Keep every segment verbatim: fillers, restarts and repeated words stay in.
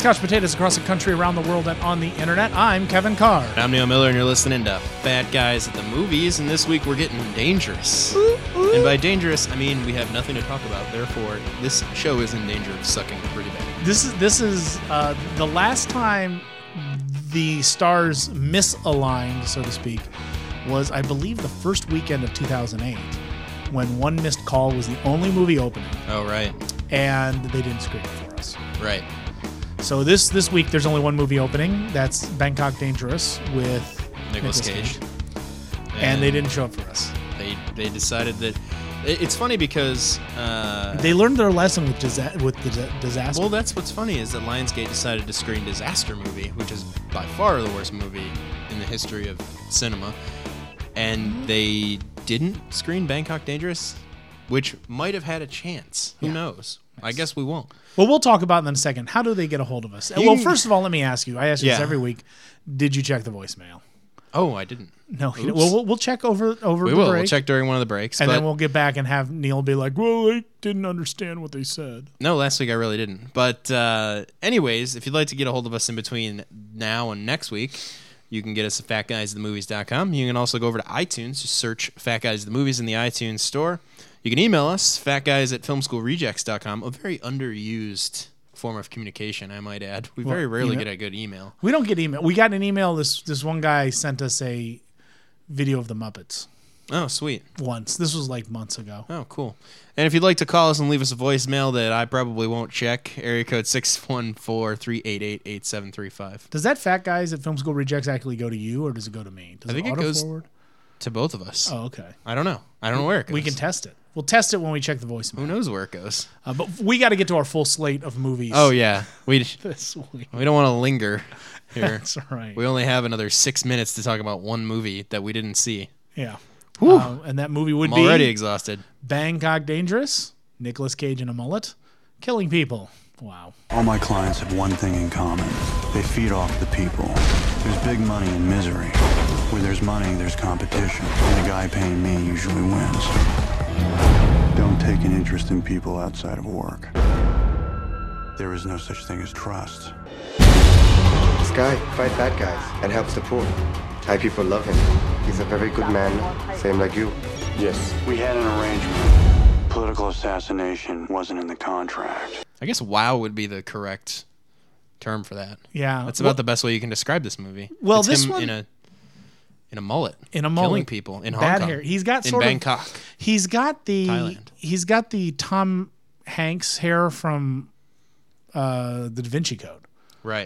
couch potatoes across the country, around the world, and on the internet. I'm Kevin Carr. I'm Neil Miller, and you're listening to Fat Guys at the Movies, and this week we're getting dangerous. Ooh, ooh. And by dangerous, I mean we have nothing to talk about, therefore this show is in danger of sucking pretty bad. This is, this is uh, the last time the stars misaligned, so to speak, was, I believe, the first weekend of two thousand eight, when One Missed Call was the only movie opening. Oh, right. And they didn't screen it for us. Right. So this this week, there's only one movie opening. That's Bangkok Dangerous with Nicolas Cage. Cage. And, and they didn't show up for us. They they decided that... It's funny because... Uh, they learned their lesson with, disa- with the disaster. Well, that's what's funny is that Lionsgate decided to screen Disaster Movie, which is by far the worst movie in the history of cinema. And mm-hmm. they didn't screen Bangkok Dangerous, which might have had a chance. Who yeah. knows? Nice. I guess we won't. Well, we'll talk about it in a second. How do they get a hold of us? You well, first of all, let me ask you. I ask you yeah. this every week. Did you check the voicemail? Oh, I didn't. No. Well, we'll, we'll check over over we the will. break. We'll check during one of the breaks. And but then we'll get back and have Neil be like, well, I didn't understand what they said. No, last week I really didn't. But uh, anyways, if you'd like to get a hold of us in between now and next week, you can get us at fat guys at the movies dot com. You can also go over to iTunes. Just search Fat Guys at the Movies in the iTunes store. You can email us, fatguys at film school rejects dot com. A very underused form of communication, I might add. We very well, rarely email? get a good email. We don't get email. We got an email. This this one guy sent us a video of the Muppets. Oh, sweet. Once. This was like months ago. Oh, cool. And if you'd like to call us and leave us a voicemail that I probably won't check, area code six one four, three eight eight, eight seven three five. Does that Fat Guys at Film School Rejects actually go to you, or does it go to me? Does I think it, it goes forward? to both of us. Oh, okay. I don't know. I don't know where it goes. We can test it. We'll test it when we check the voicemail. Who knows where it goes? Uh, but we got to get to our full slate of movies. Oh, yeah. We, this week. We don't want to linger here. That's right. We only have another six minutes to talk about one movie that we didn't see. Yeah. Uh, and that movie would I'm be... already exhausted. Bangkok Dangerous, Nicolas Cage in a mullet, killing people. Wow. All my clients have one thing in common. They feed off the people. There's big money in misery. Where there's money, there's competition. And the guy paying me usually wins. Don't take an interest in people outside of work. There is no such thing as trust. This guy fights bad guys and helps the poor. Thai people love him. He's a very good man, same like you. Yes. We had an arrangement. Political assassination wasn't in the contract. I guess wow would be the correct term for that. Yeah. That's about well, the best way you can describe this movie. Well, it's this him one... in a in a mullet. In a mullet. Killing people in Hong Bad Kong. hair. He's got in sort Bangkok. Of, he's got the Thailand. He's got the Tom Hanks hair from uh, the Da Vinci Code. Right.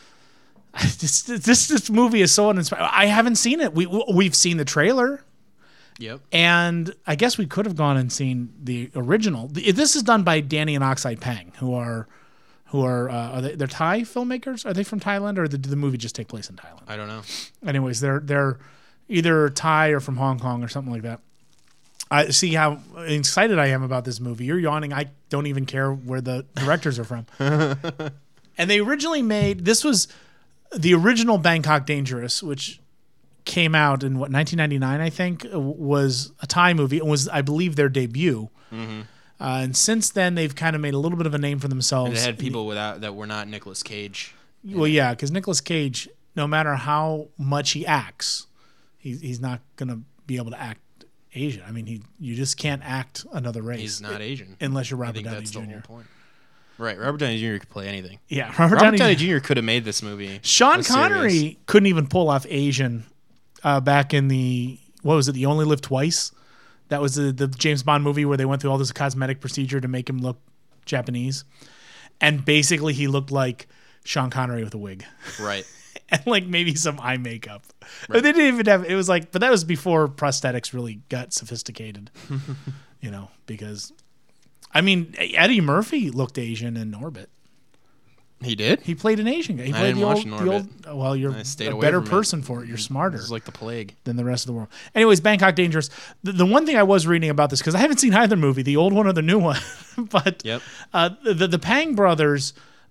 This, this this movie is so uninspiring. I haven't seen it. We we've seen the trailer. Yep. And I guess we could have gone and seen the original. This is done by Danny and Oxide Pang, who are who are uh, are they they're Thai filmmakers? Are they from Thailand, or did the movie just take place in Thailand? I don't know. Anyways, they're they're either Thai or from Hong Kong or something like that. I see how excited I am about this movie. You're yawning. I don't even care where the directors are from. And they originally made this was. The original Bangkok Dangerous, which came out in what nineteen ninety-nine, I think, was a Thai movie. It was, I believe, their debut. Mm-hmm. Uh, and since then, they've kind of made a little bit of a name for themselves. And they had people without that were not Nicolas Cage. Well, yeah, because Nicolas Cage, no matter how much he acts, he, he's not going to be able to act Asian. I mean, he you just can't act another race. He's not Asian unless you're Robert I think Downey that's Junior The whole point. Right, Robert Downey Junior could play anything. Yeah, Robert, Robert, Robert Downey, Downey Junior could have made this movie. Sean Connery serious. couldn't even pull off Asian uh, back in the, what was it, The Only Live Twice? That was the, the James Bond movie where they went through all this cosmetic procedure to make him look Japanese. And basically he looked like Sean Connery with a wig. Right. And like maybe some eye makeup. Right. They didn't even have, it was like, but that was before prosthetics really got sophisticated, you know, because... I mean, Eddie Murphy looked Asian in Orbit. He did? He played an Asian guy. He I played didn't the watch old, an the Orbit. old. Well, you're I stayed a away better from person it. for it. You're smarter. This is like the plague than the rest of the world. Anyways, Bangkok Dangerous. The, the one thing I was reading about this, because I haven't seen either movie, the old one or the new one, but yep. uh, the the Pang brothers,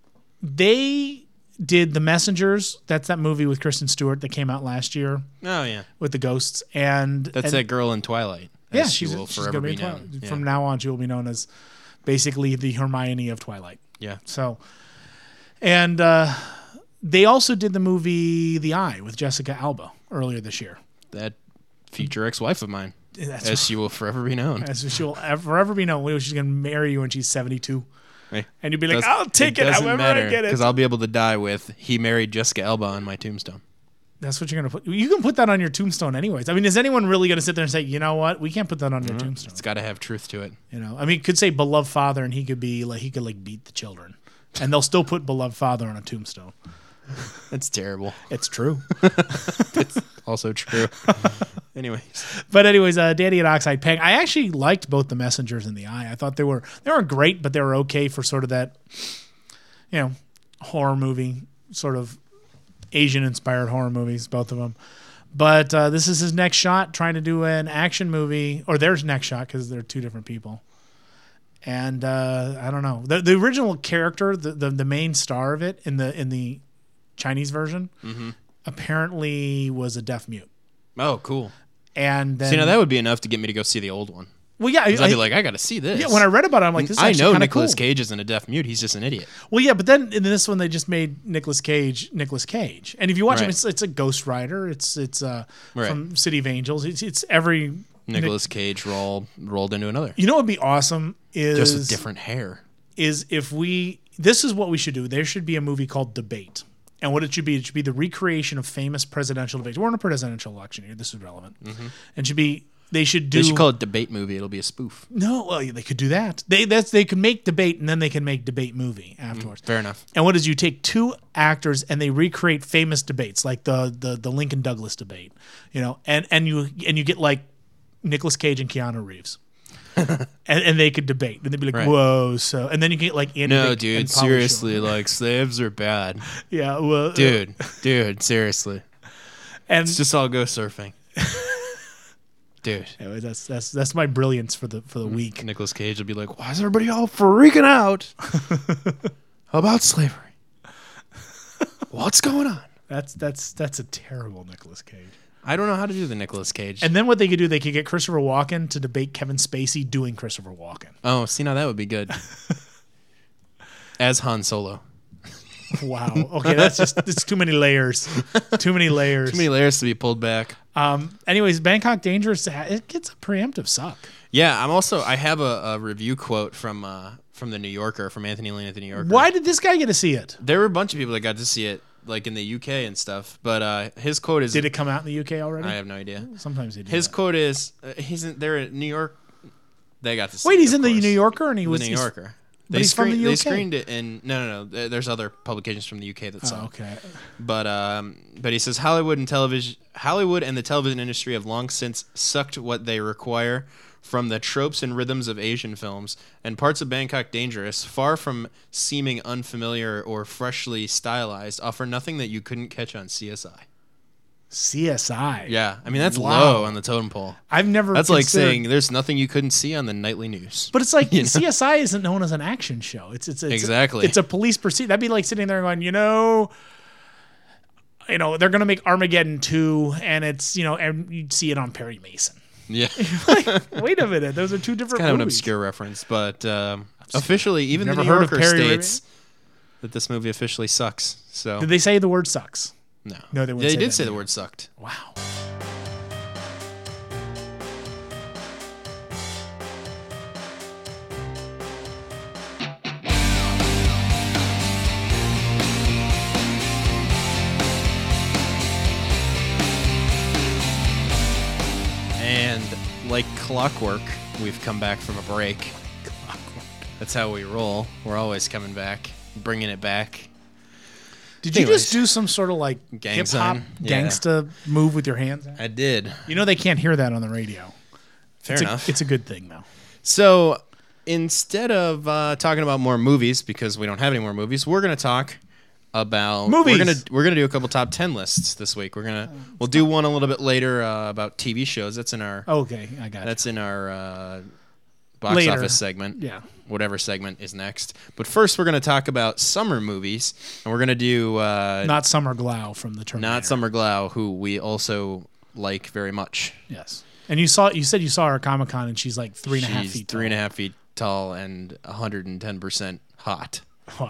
they did The Messengers. That's that movie with Kristen Stewart that came out last year. Oh yeah, with the ghosts and that's and, that girl in Twilight. Yeah, she she's, will she's forever gonna be be known. Yeah. From now on, she will be known as basically the Hermione of Twilight. Yeah. So, And uh, they also did the movie The Eye with Jessica Alba earlier this year. That future ex-wife of mine, That's as she will forever be known. As she will forever be known. She's going to marry you when she's seventy-two. Hey, And you'd be like, does- I'll take it, doesn't however matter, I get it. because I'll be able to die with "He married Jessica Alba" on my tombstone. That's what you're going to put. You can put that on your tombstone anyways. I mean, is anyone really going to sit there and say, you know what? We can't put that on your tombstone. It's got to have truth to it. You know, I mean, it could say beloved father and he could be like, he could like beat the children. And they'll still put beloved father on a tombstone. That's terrible. It's true. It's also true. Anyways, But anyways, uh, Danny and Oxide Pang. I actually liked both The Messengers and The Eye. I thought they were they weren't great, but they were okay for sort of that, you know, horror movie, sort of Asian-inspired horror movies, both of them. But uh, this is his next shot, trying to do an action movie, or their next shot, because they're two different people. And uh, I don't know. The, the original character, the, the the main star of it in the in the Chinese version, Mm-hmm. apparently was a deaf mute. oh, cool. And then, See, now that would be enough to get me to go see the old one. well, yeah, 'Cause I'd be I- like, I got to see this. yeah. When I read about it, I'm like, this is I actually know kinda Nicolas cool. Cage isn't a deaf mute. He's just an idiot. Well, yeah, but then in this one they just made Nicolas Cage Nicolas Cage, and if you watch him, Right. it's it's a Ghost Rider. It's it's uh Right. from City of Angels. It's it's every Nicolas Cage roll, rolled into another. You know what would be awesome is Just with different hair. is if we this is what we should do. There should be a movie called Debate. And what it should be, it should be the recreation of famous presidential debates. We're in a presidential election here. This is relevant. And it should be they should do They should call it Debate Movie. It'll be a spoof. No, well, they could do that. They that's they could make Debate and then they can make Debate movie afterwards. Fair enough. And what is you take two actors and they recreate famous debates like the the the Lincoln Douglas debate, you know, and and you and you get like Nicolas Cage and Keanu Reeves. and, and they could debate, and they'd be like, Right. "Whoa!" So, and then you get like Andy No, Dick dude, and Pauly seriously, Shore. like, slaves are bad. yeah, well, uh, Dude, dude, seriously. and Let's just all go surfing. Dude. anyway, that's that's that's my brilliance for the for the week. Nicolas Cage will be like, why is everybody all freaking out about slavery? What's going on? That's that's that's a terrible Nicolas Cage. I don't know how to do the Nicolas Cage. And then what they could do, they could get Christopher Walken to debate Kevin Spacey doing Christopher Walken. oh, see, now that would be good. As Han Solo. Wow. Okay, that's just it's too many layers. Too many layers. Too many layers to be pulled back. Um. Anyways, Bangkok Dangerous. It gets a preemptive suck. Yeah, I'm also, I have a, a review quote from uh, from the New Yorker, from Anthony Lane at the New Yorker. Why did this guy get to see it? There were a bunch of people that got to see it, like in the U K and stuff, but uh, his quote is, Did it come out in the U K already? I have no idea. Sometimes they do. His that. quote is, uh, he's in, they're in New York, they got to see Wait, it, he's of in the course. New Yorker, and he The was New he's- Yorker. but They, he's from the screened, U K. they screened it in, no, no, no, there- there's other publications from the U K that saw Oh, it. okay. But um, but he says Hollywood and television, Hollywood and the television industry have long since sucked what they require from the tropes and rhythms of Asian films, and parts of Bangkok Dangerous, far from seeming unfamiliar or freshly stylized, offer nothing that you couldn't catch on C S I. C S I. Yeah, I mean that's Wow. low on the totem pole. I've never. That's like considered- saying there's nothing you couldn't see on the nightly news. But it's like You know? C S I isn't known as an action show. It's it's, it's Exactly. It's a police pursuit. That'd be like sitting there going, you know, you know, they're gonna make Armageddon two, and it's you know, and you'd see it on Perry Mason. Yeah, Like, wait a minute, those are two different. kind of an movies. obscure reference, but um, officially, even the Never New heard of Yorker Perry states that this movie officially sucks. So Did they say the word sucks? no, No, they wouldn't They say did that say the either. word sucked. Wow. And like clockwork, we've come back from a break. That's how we roll. We're always coming back, bringing it back. Did you Anyways. just do some sort of like Gang hip hop sign? Yeah. gangsta move with your hands? I did. You know they can't hear that on the radio. Fair it's enough. A, it's a good thing though. So instead of uh, talking about more movies, because we don't have any more movies, we're gonna talk about Movies. We're gonna we're gonna do a couple top ten lists this week. We're gonna we'll do one a little bit later uh, about T V shows. That's in our Okay, I got that's in our uh, box Later. office segment. Yeah. Whatever segment is next. But first, we're gonna talk about summer movies, and we're gonna do uh, it. Not Summer Glau from the Terminator. not Summer Glau, who we also like very much. Yes. And you saw you said you saw her at Comic Con and she's like three and a half She's feet three and a tall. half feet tall and one hundred and ten percent hot. Wow.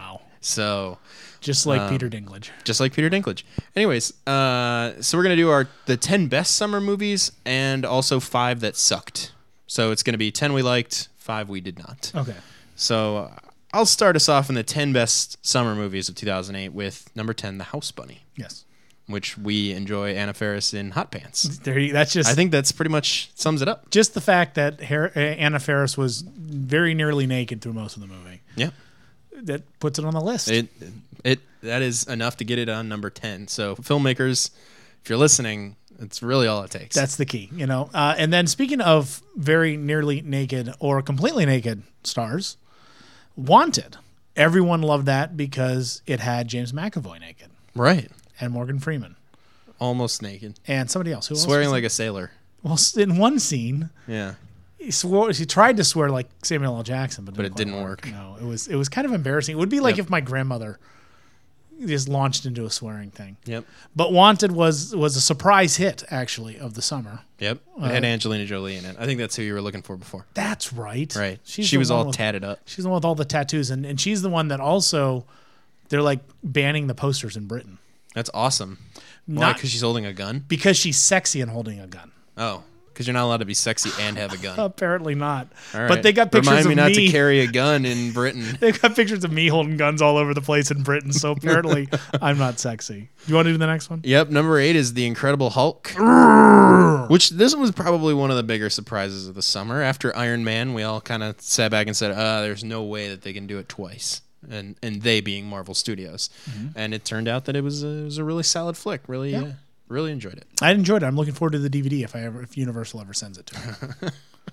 So Just like Um, Peter Dinklage. just like Peter Dinklage. Anyways, uh, so we're gonna do our the ten best summer movies and also five that sucked. So it's gonna be ten we liked, five we did not. Okay. So uh, I'll start us off in the ten best summer movies of two thousand eight with number ten, The House Bunny, Yes. which we enjoy Anna Faris in hot pants. There. You, that's just. I think that's pretty much sums it up. just the fact that Her- uh, Anna Faris was very nearly naked through most of the movie. Yeah. That puts it on the list. It it that is enough to get it on number ten. So filmmakers, if you're listening, that's really all it takes. That's the key, you know. Uh, and then speaking of very nearly naked or completely naked stars, Wanted. Everyone loved that because it had James McAvoy naked right. and Morgan Freeman Almost naked. and somebody else. Who else Swearing was like it? a sailor. Well, in one scene, Yeah. he swore. He tried to swear like Samuel L. Jackson, but, But it quite didn't work. No, it was it was kind of embarrassing. It would be like Yep. if my grandmother just launched into a swearing thing. Yep. But Wanted was was a surprise hit actually of the summer. Yep. It had Angelina Jolie in it. I think that's who you were looking for before. That's right. Right. She's she the was one all with- tatted up. She's the one with all the tattoos, and, and she's the one that also they're like banning the posters in Britain That's awesome. Why? Not- Because she's holding a gun? because she's sexy and holding a gun. Oh. Because you're not allowed to be sexy and have a gun. Apparently not. All right. But they got pictures Remind of me not me. to carry a gun in Britain. They got pictures of me holding guns all over the place in Britain. So apparently, I'm not sexy. You want to do the next one? Yep, number eight is The Incredible Hulk, which this was probably one of the bigger surprises of the summer. After Iron Man, we all kind of sat back and said, uh, there's no way that they can do it twice, and and they being Marvel Studios. And it turned out that it was a, it was a really solid flick. Really, Yeah. uh, really enjoyed it. I enjoyed it. I'm looking forward to the D V D if I ever if Universal ever sends it to me.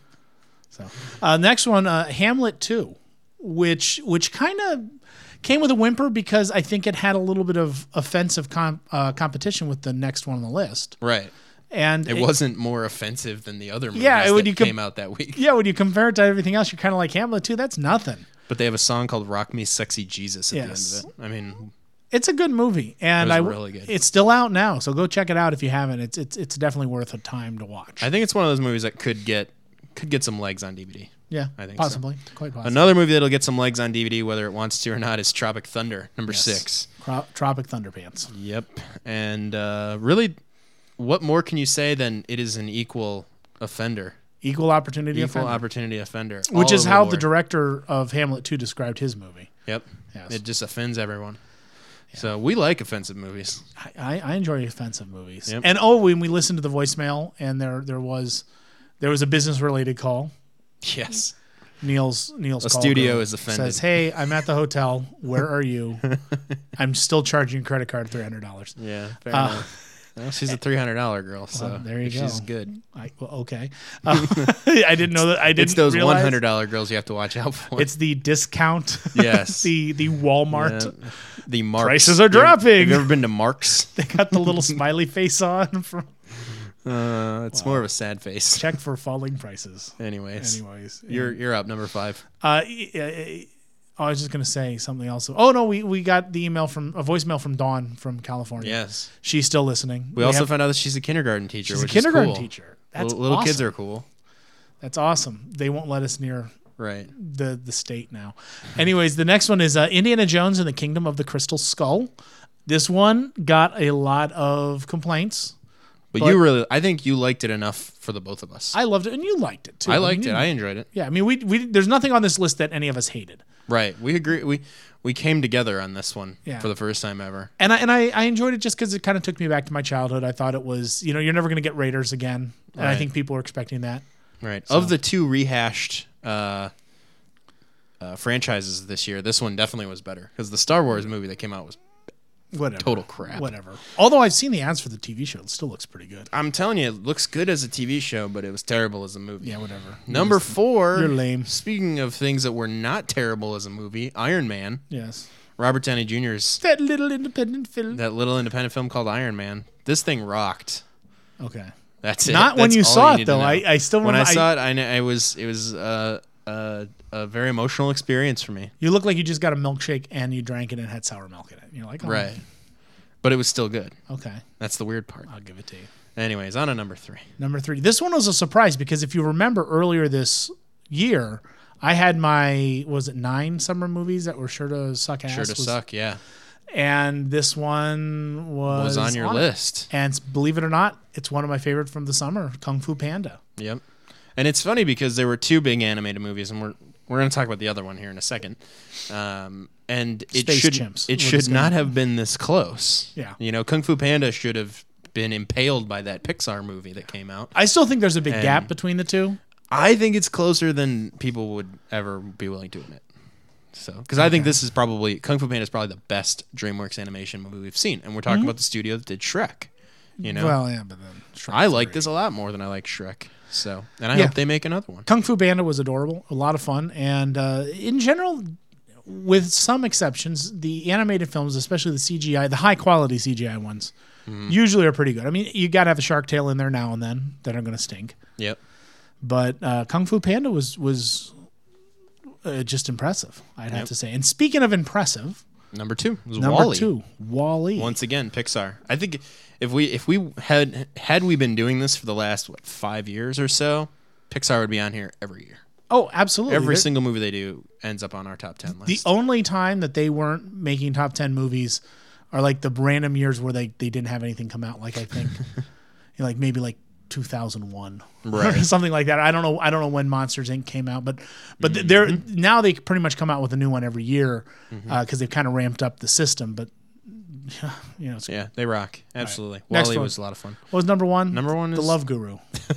So uh, next one, uh, Hamlet two, which which kind of came with a whimper because I think it had a little bit of offensive com- uh, competition with the next one on the list, Right. and It wasn't more offensive than the other movies Yeah, it would- that you could- came out that week. Yeah, when you compare it to everything else, you're kind of like Hamlet two. That's nothing. But they have a song called "Rock Me, Sexy Jesus" at Yes. the end of it. I mean, It's a good movie, and It was I really good. It's still out now, so go check it out if you haven't. It's it's it's definitely worth a time to watch. I think it's one of those movies that could get could get some legs on D V D. yeah, I think so. possibly, quite possibly. Another movie that'll get some legs on D V D, whether it wants to or not, is Tropic Thunder, number Yes. six. Tro- Tropic Thunderpants. Yep. And uh, really, what more can you say than it is an equal offender? Equal opportunity Equal offender. opportunity offender. Which all is over how the the board. director of Hamlet two described his movie. Yep. Yes. It just offends everyone. So we like offensive movies. I, I, I enjoy offensive movies. Yep. And oh, when we listened to the voicemail, and there there was there was a business related call. Yes. Neil's Neil's A call studio girl is offended. Says, "Hey, I'm at the hotel. Where are you? I'm still charging credit card three hundred dollars. Yeah. Fair Uh, enough. Well, she's a three hundred dollar girl, so Well, there you she's go. good. I, well, okay. Uh, I didn't know that. I didn't. It's those realize one hundred dollar girls you have to watch out for. It's the discount. Yes. the the Walmart. Yeah. The Marks. Prices are You ever- dropping. Have you ever been to Marks? They got the little smiley face on. From, Uh, it's more of a sad face. check for falling prices. Anyways, Anyways, you're you're up number five. Uh, y- y- I was just gonna say something else. Oh no, we, we got the email from a voicemail from Dawn from California. Yes. She's still listening. We, also have- found out that she's a kindergarten teacher. she's a which kindergarten is cool. teacher. That's Little, little awesome. kids are cool. That's awesome. They won't let us near Right. the the state now. Anyways, the next one is uh, Indiana Jones and the Kingdom of the Crystal Skull. This one got a lot of complaints. But, But- you really, I think you liked it enough for the both of us. I loved it, and you liked it too. I mean, liked you- it. I enjoyed it. yeah, I mean, we we there's nothing on this list that any of us hated. Right. We agree. We we came together on this one Yeah. for the first time ever. And I and I, I enjoyed it just because it kind of took me back to my childhood. I thought it was, you know, you're never going to get Raiders again, and I Right. think people were expecting that. Right. So- Of the two rehashed uh, uh, franchises this year, this one definitely was better because the Star Wars movie that came out was Whatever. total crap. Whatever. Although I've seen the ads for the T V show, it still looks pretty good. I'm telling you, it looks good as a T V show, but it was terrible as a movie. Yeah, whatever. Number four. You're lame. Speaking of things that were not terrible as a movie, Iron Man. Yes. Robert Downey Junior's That little independent film. that little independent film called Iron Man. This thing rocked. Okay. That's it. Not when That's you all saw it need to though. know. I, I still when remember. I saw it, I, kn- I was it was uh, uh, a very emotional experience for me. You look like you just got a milkshake and you drank it and it had sour milk in it. And you're like, oh, Right. But it was still good. Okay, That's the weird part. I'll give it to you. Anyways, on to number three. Number three. This one was a surprise because if you remember earlier this year, I had my was it nine summer movies that were sure to suck ass. Sure to was, suck, yeah. And this one was, Was on your it. list. And believe it or not, it's one of my favorite from the summer, Kung Fu Panda. Yep. And it's funny because there were two big animated movies, and we're we're going to talk about the other one here in a second. Um, and it Space should Chimps. it We're should just gonna- not have been this close. Yeah. You know, Kung Fu Panda should have been impaled by that Pixar movie that came out. I still think there's a big And- gap between the two. I think it's closer than people would ever be willing to admit. So, because I think this is probably Kung Fu Panda is probably the best DreamWorks animation movie we've seen, and we're talking about the studio that did Shrek. You know, Well, yeah, but then Shrek I like three. this a lot more than I like Shrek. So, and I Yeah. hope they make another one. Kung Fu Panda was adorable, a lot of fun, and uh, in general, with some exceptions, the animated films, especially the C G I, the high quality C G I ones, Mm-hmm. usually are pretty good. I mean, you got to have a shark tail in there now and then that are going to stink. Yep. But uh, Kung Fu Panda was was uh, just impressive, I'd have Yep. to say. And speaking of impressive, Number two was number Wall-E. two, Wall-E. Once again, Pixar. I think if we if we had had we been doing this for the last what five years or so, Pixar would be on here every year. Oh, absolutely. Every They're- single movie they do ends up on our top ten The list. only time that they weren't making top ten movies are like the random years where they, they didn't have anything come out. Like I think, you know, like maybe like two thousand one Right. or something like that. I don't know. I don't know when Monsters Incorporated came out, but but Mm-hmm. they're now they pretty much come out with a new one every year because they've kind of ramped up the system. But you know, it's, yeah, they rock. Absolutely. Next Wall-E one. was a lot of fun. what was number one? Number one The is- Love Guru,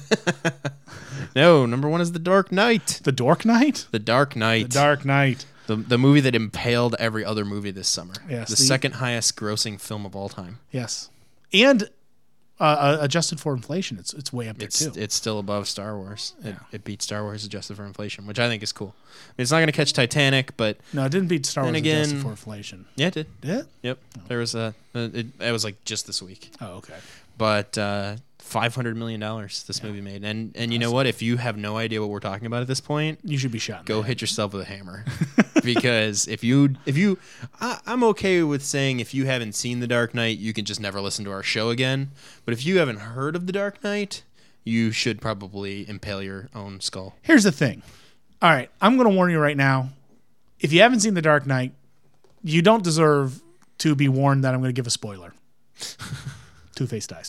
No, number one is The Dark Knight. The Dork Knight, The Dark Knight. The Dark Knight. The, the movie that impaled every other movie this summer. Yes, the, the- second highest grossing film of all time. Yes, and uh, uh, adjusted for inflation, it's it's way up there It's too. it's still above Star Wars. It, Yeah. it beat Star Wars adjusted for inflation, which I think is cool. I mean, it's not going to catch Titanic, but No, it didn't beat Star Then Wars again- adjusted for inflation. yeah, it did. Did it? Yep. There was a, it, it was like just this week. Oh, okay. But uh, five hundred million dollars this movie made. And and you know what? If you have no idea what we're talking about at this point, You should be shot. in go the head. hit yourself with a hammer. Because if you, if you, I, I'm okay with saying if you haven't seen The Dark Knight, you can just never listen to our show again. But if you haven't heard of The Dark Knight, you should probably impale your own skull. Here's the thing. All right, I'm going to warn you right now. If you haven't seen The Dark Knight, you don't deserve to be warned that I'm going to give a spoiler. Two-Face dies.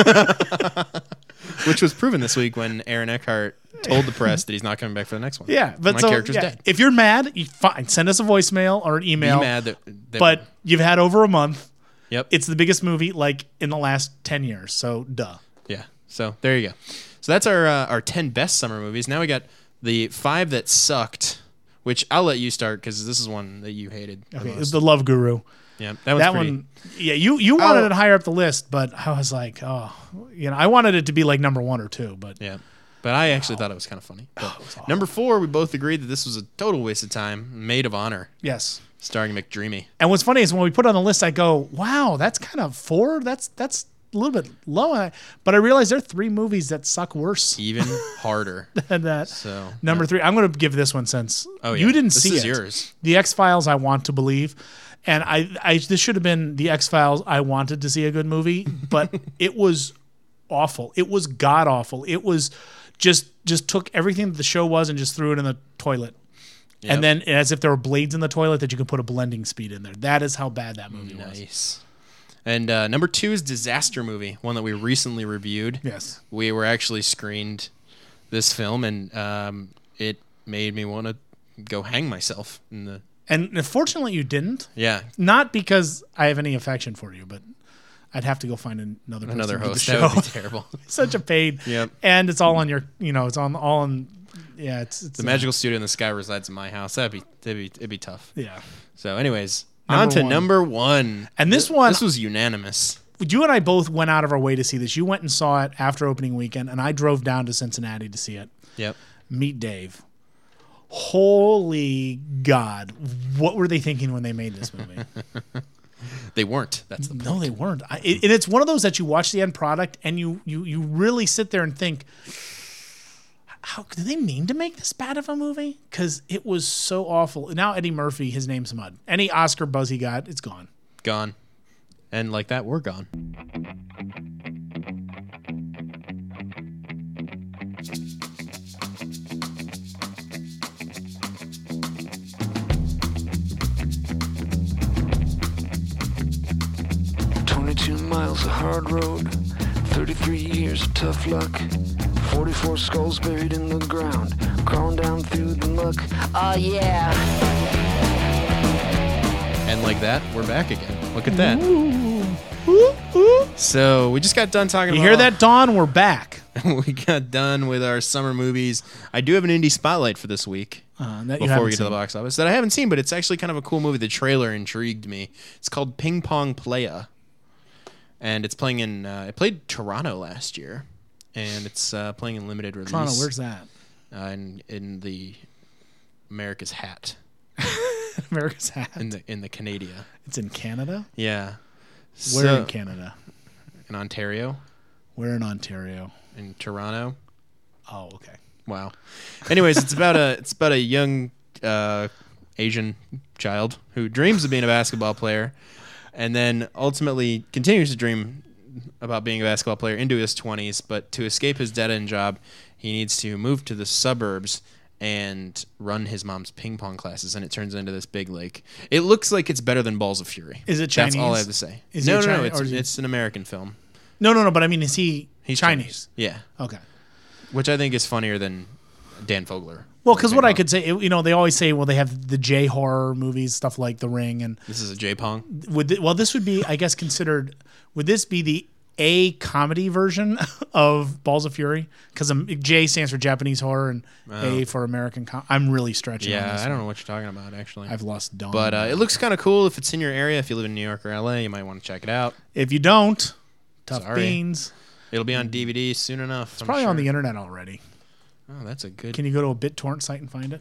Which was proven this week when Aaron Eckhart told the press that he's not coming back for the next one. Yeah, but my so character's yeah, dead. if you're mad, you fine. Send us a voicemail or an Be email. mad that, that But you've had over a month. yep, It's the biggest movie like in the last ten years. So duh. yeah. So there you go. So that's our uh, our ten best summer movies. Now we got the five that sucked, which I'll let you start because this is one that you hated. the Okay, most. it's The Love Guru. Yeah, that, was That pretty, one, yeah, you you wanted I'll- it higher up the list, but I was like, oh, you know, I wanted it to be like number one or two, but Yeah. But I actually thought it was kind of funny. But number four, we both agreed that this was a total waste of time. Maid of Honor, yes. starring McDreamy. And what's funny is when we put it on the list, I go, wow, that's kind of four. That's that's a little bit low. And I- But I realized there are three movies that suck worse Even harder. than that. So Number three, I'm going to give this one since Oh yeah, you didn't this see is it. yours. The X-Files, I want to believe. And I, I this should have been The X-Files, I wanted to see a good movie, but it was awful. It was god-awful. It was just just took everything that the show was and just threw it in the toilet. Yep. And then as if there were blades in the toilet that you could put a blending speed in there. That is how bad that movie was. Nice. And uh, number two is Disaster Movie, one that we recently reviewed. Yes. We were actually screened this film, and um, it made me want to go hang myself in the. And fortunately you didn't. Yeah, Not because I have any affection for you, but I'd have to go find another person another to do host. the That show. would be terrible. Such a pain. Yep. And it's all on your, you know, it's on all on. Yeah, it's it's The magical studio in the sky resides in my house. That'd be that'd be it'd be tough. Yeah. So, anyways, Number on to one. number one. And this Th- one- this was unanimous. You and I both went out of our way to see this. You went and saw it after opening weekend, and I drove down to Cincinnati to see it. Yep. Meet Dave. Holy God. What were they thinking when they made this movie? They weren't. That's the point. No, they weren't. I, it, and it's one of those that you watch the end product and you you you really sit there and think, how did they mean to make this bad of a movie? Because it was so awful. Now Eddie Murphy, his name's mud. Any Oscar buzz he got, it's gone. Gone. And like that, we're gone. hard road. thirty-three years of tough luck. forty-four skulls buried in the ground. Crawling down through the muck. Oh yeah. And like that, we're back again. Look at that. So we just got done talking You about... hear that, Dawn? We're back. We got done with our summer movies. I do have an indie spotlight for this week. Uh, that you Before haven't we get to the seen. box office, that I haven't seen, but it's actually kind of a cool movie. The trailer intrigued me. It's called Ping Pong Playa, and it's playing in. Uh, it played Toronto last year, and it's uh, playing in limited release. Toronto, where's that? Uh, in in the America's Hat America's Hat. in the in the Canada. It's in Canada? Yeah, Where So- in Canada? in Ontario, Where in Ontario? in Toronto. Oh, okay. Wow. Anyways, it's about a it's about a young uh, Asian child who dreams of being a basketball player, and then ultimately continues to dream about being a basketball player into his twenties. But to escape his dead-end job, he needs to move to the suburbs and run his mom's ping pong classes, and it turns into this big like. It looks like it's better than Balls of Fury. Is it That's all Chinese? I have to say. Is he no, a no, no. China- It's or is he- it's an American film. No, no, no, but I mean, is he He's Chinese? Yeah, Okay. which I think is funnier than Dan Fogler. Well, because what Ping I pong. could say, you know, they always say, well, they have the J horror movies, stuff like The Ring, and This is a J-Pong. would th- well, this would be, I guess, considered. Would this be the A comedy version of Balls of Fury? Because J stands for Japanese horror and A for American. Com- I'm really stretching. on Yeah, this I don't one. know what you're talking about, actually. I've lost Dawn. but uh, it looks kind of cool. If it's in your area, if you live in New York or L A, you might want to check it out. If you don't, tough Sorry. beans. It'll be on D V D soon enough. It's probably on the internet already. Oh, that's a good. Can you go to a BitTorrent site and find it?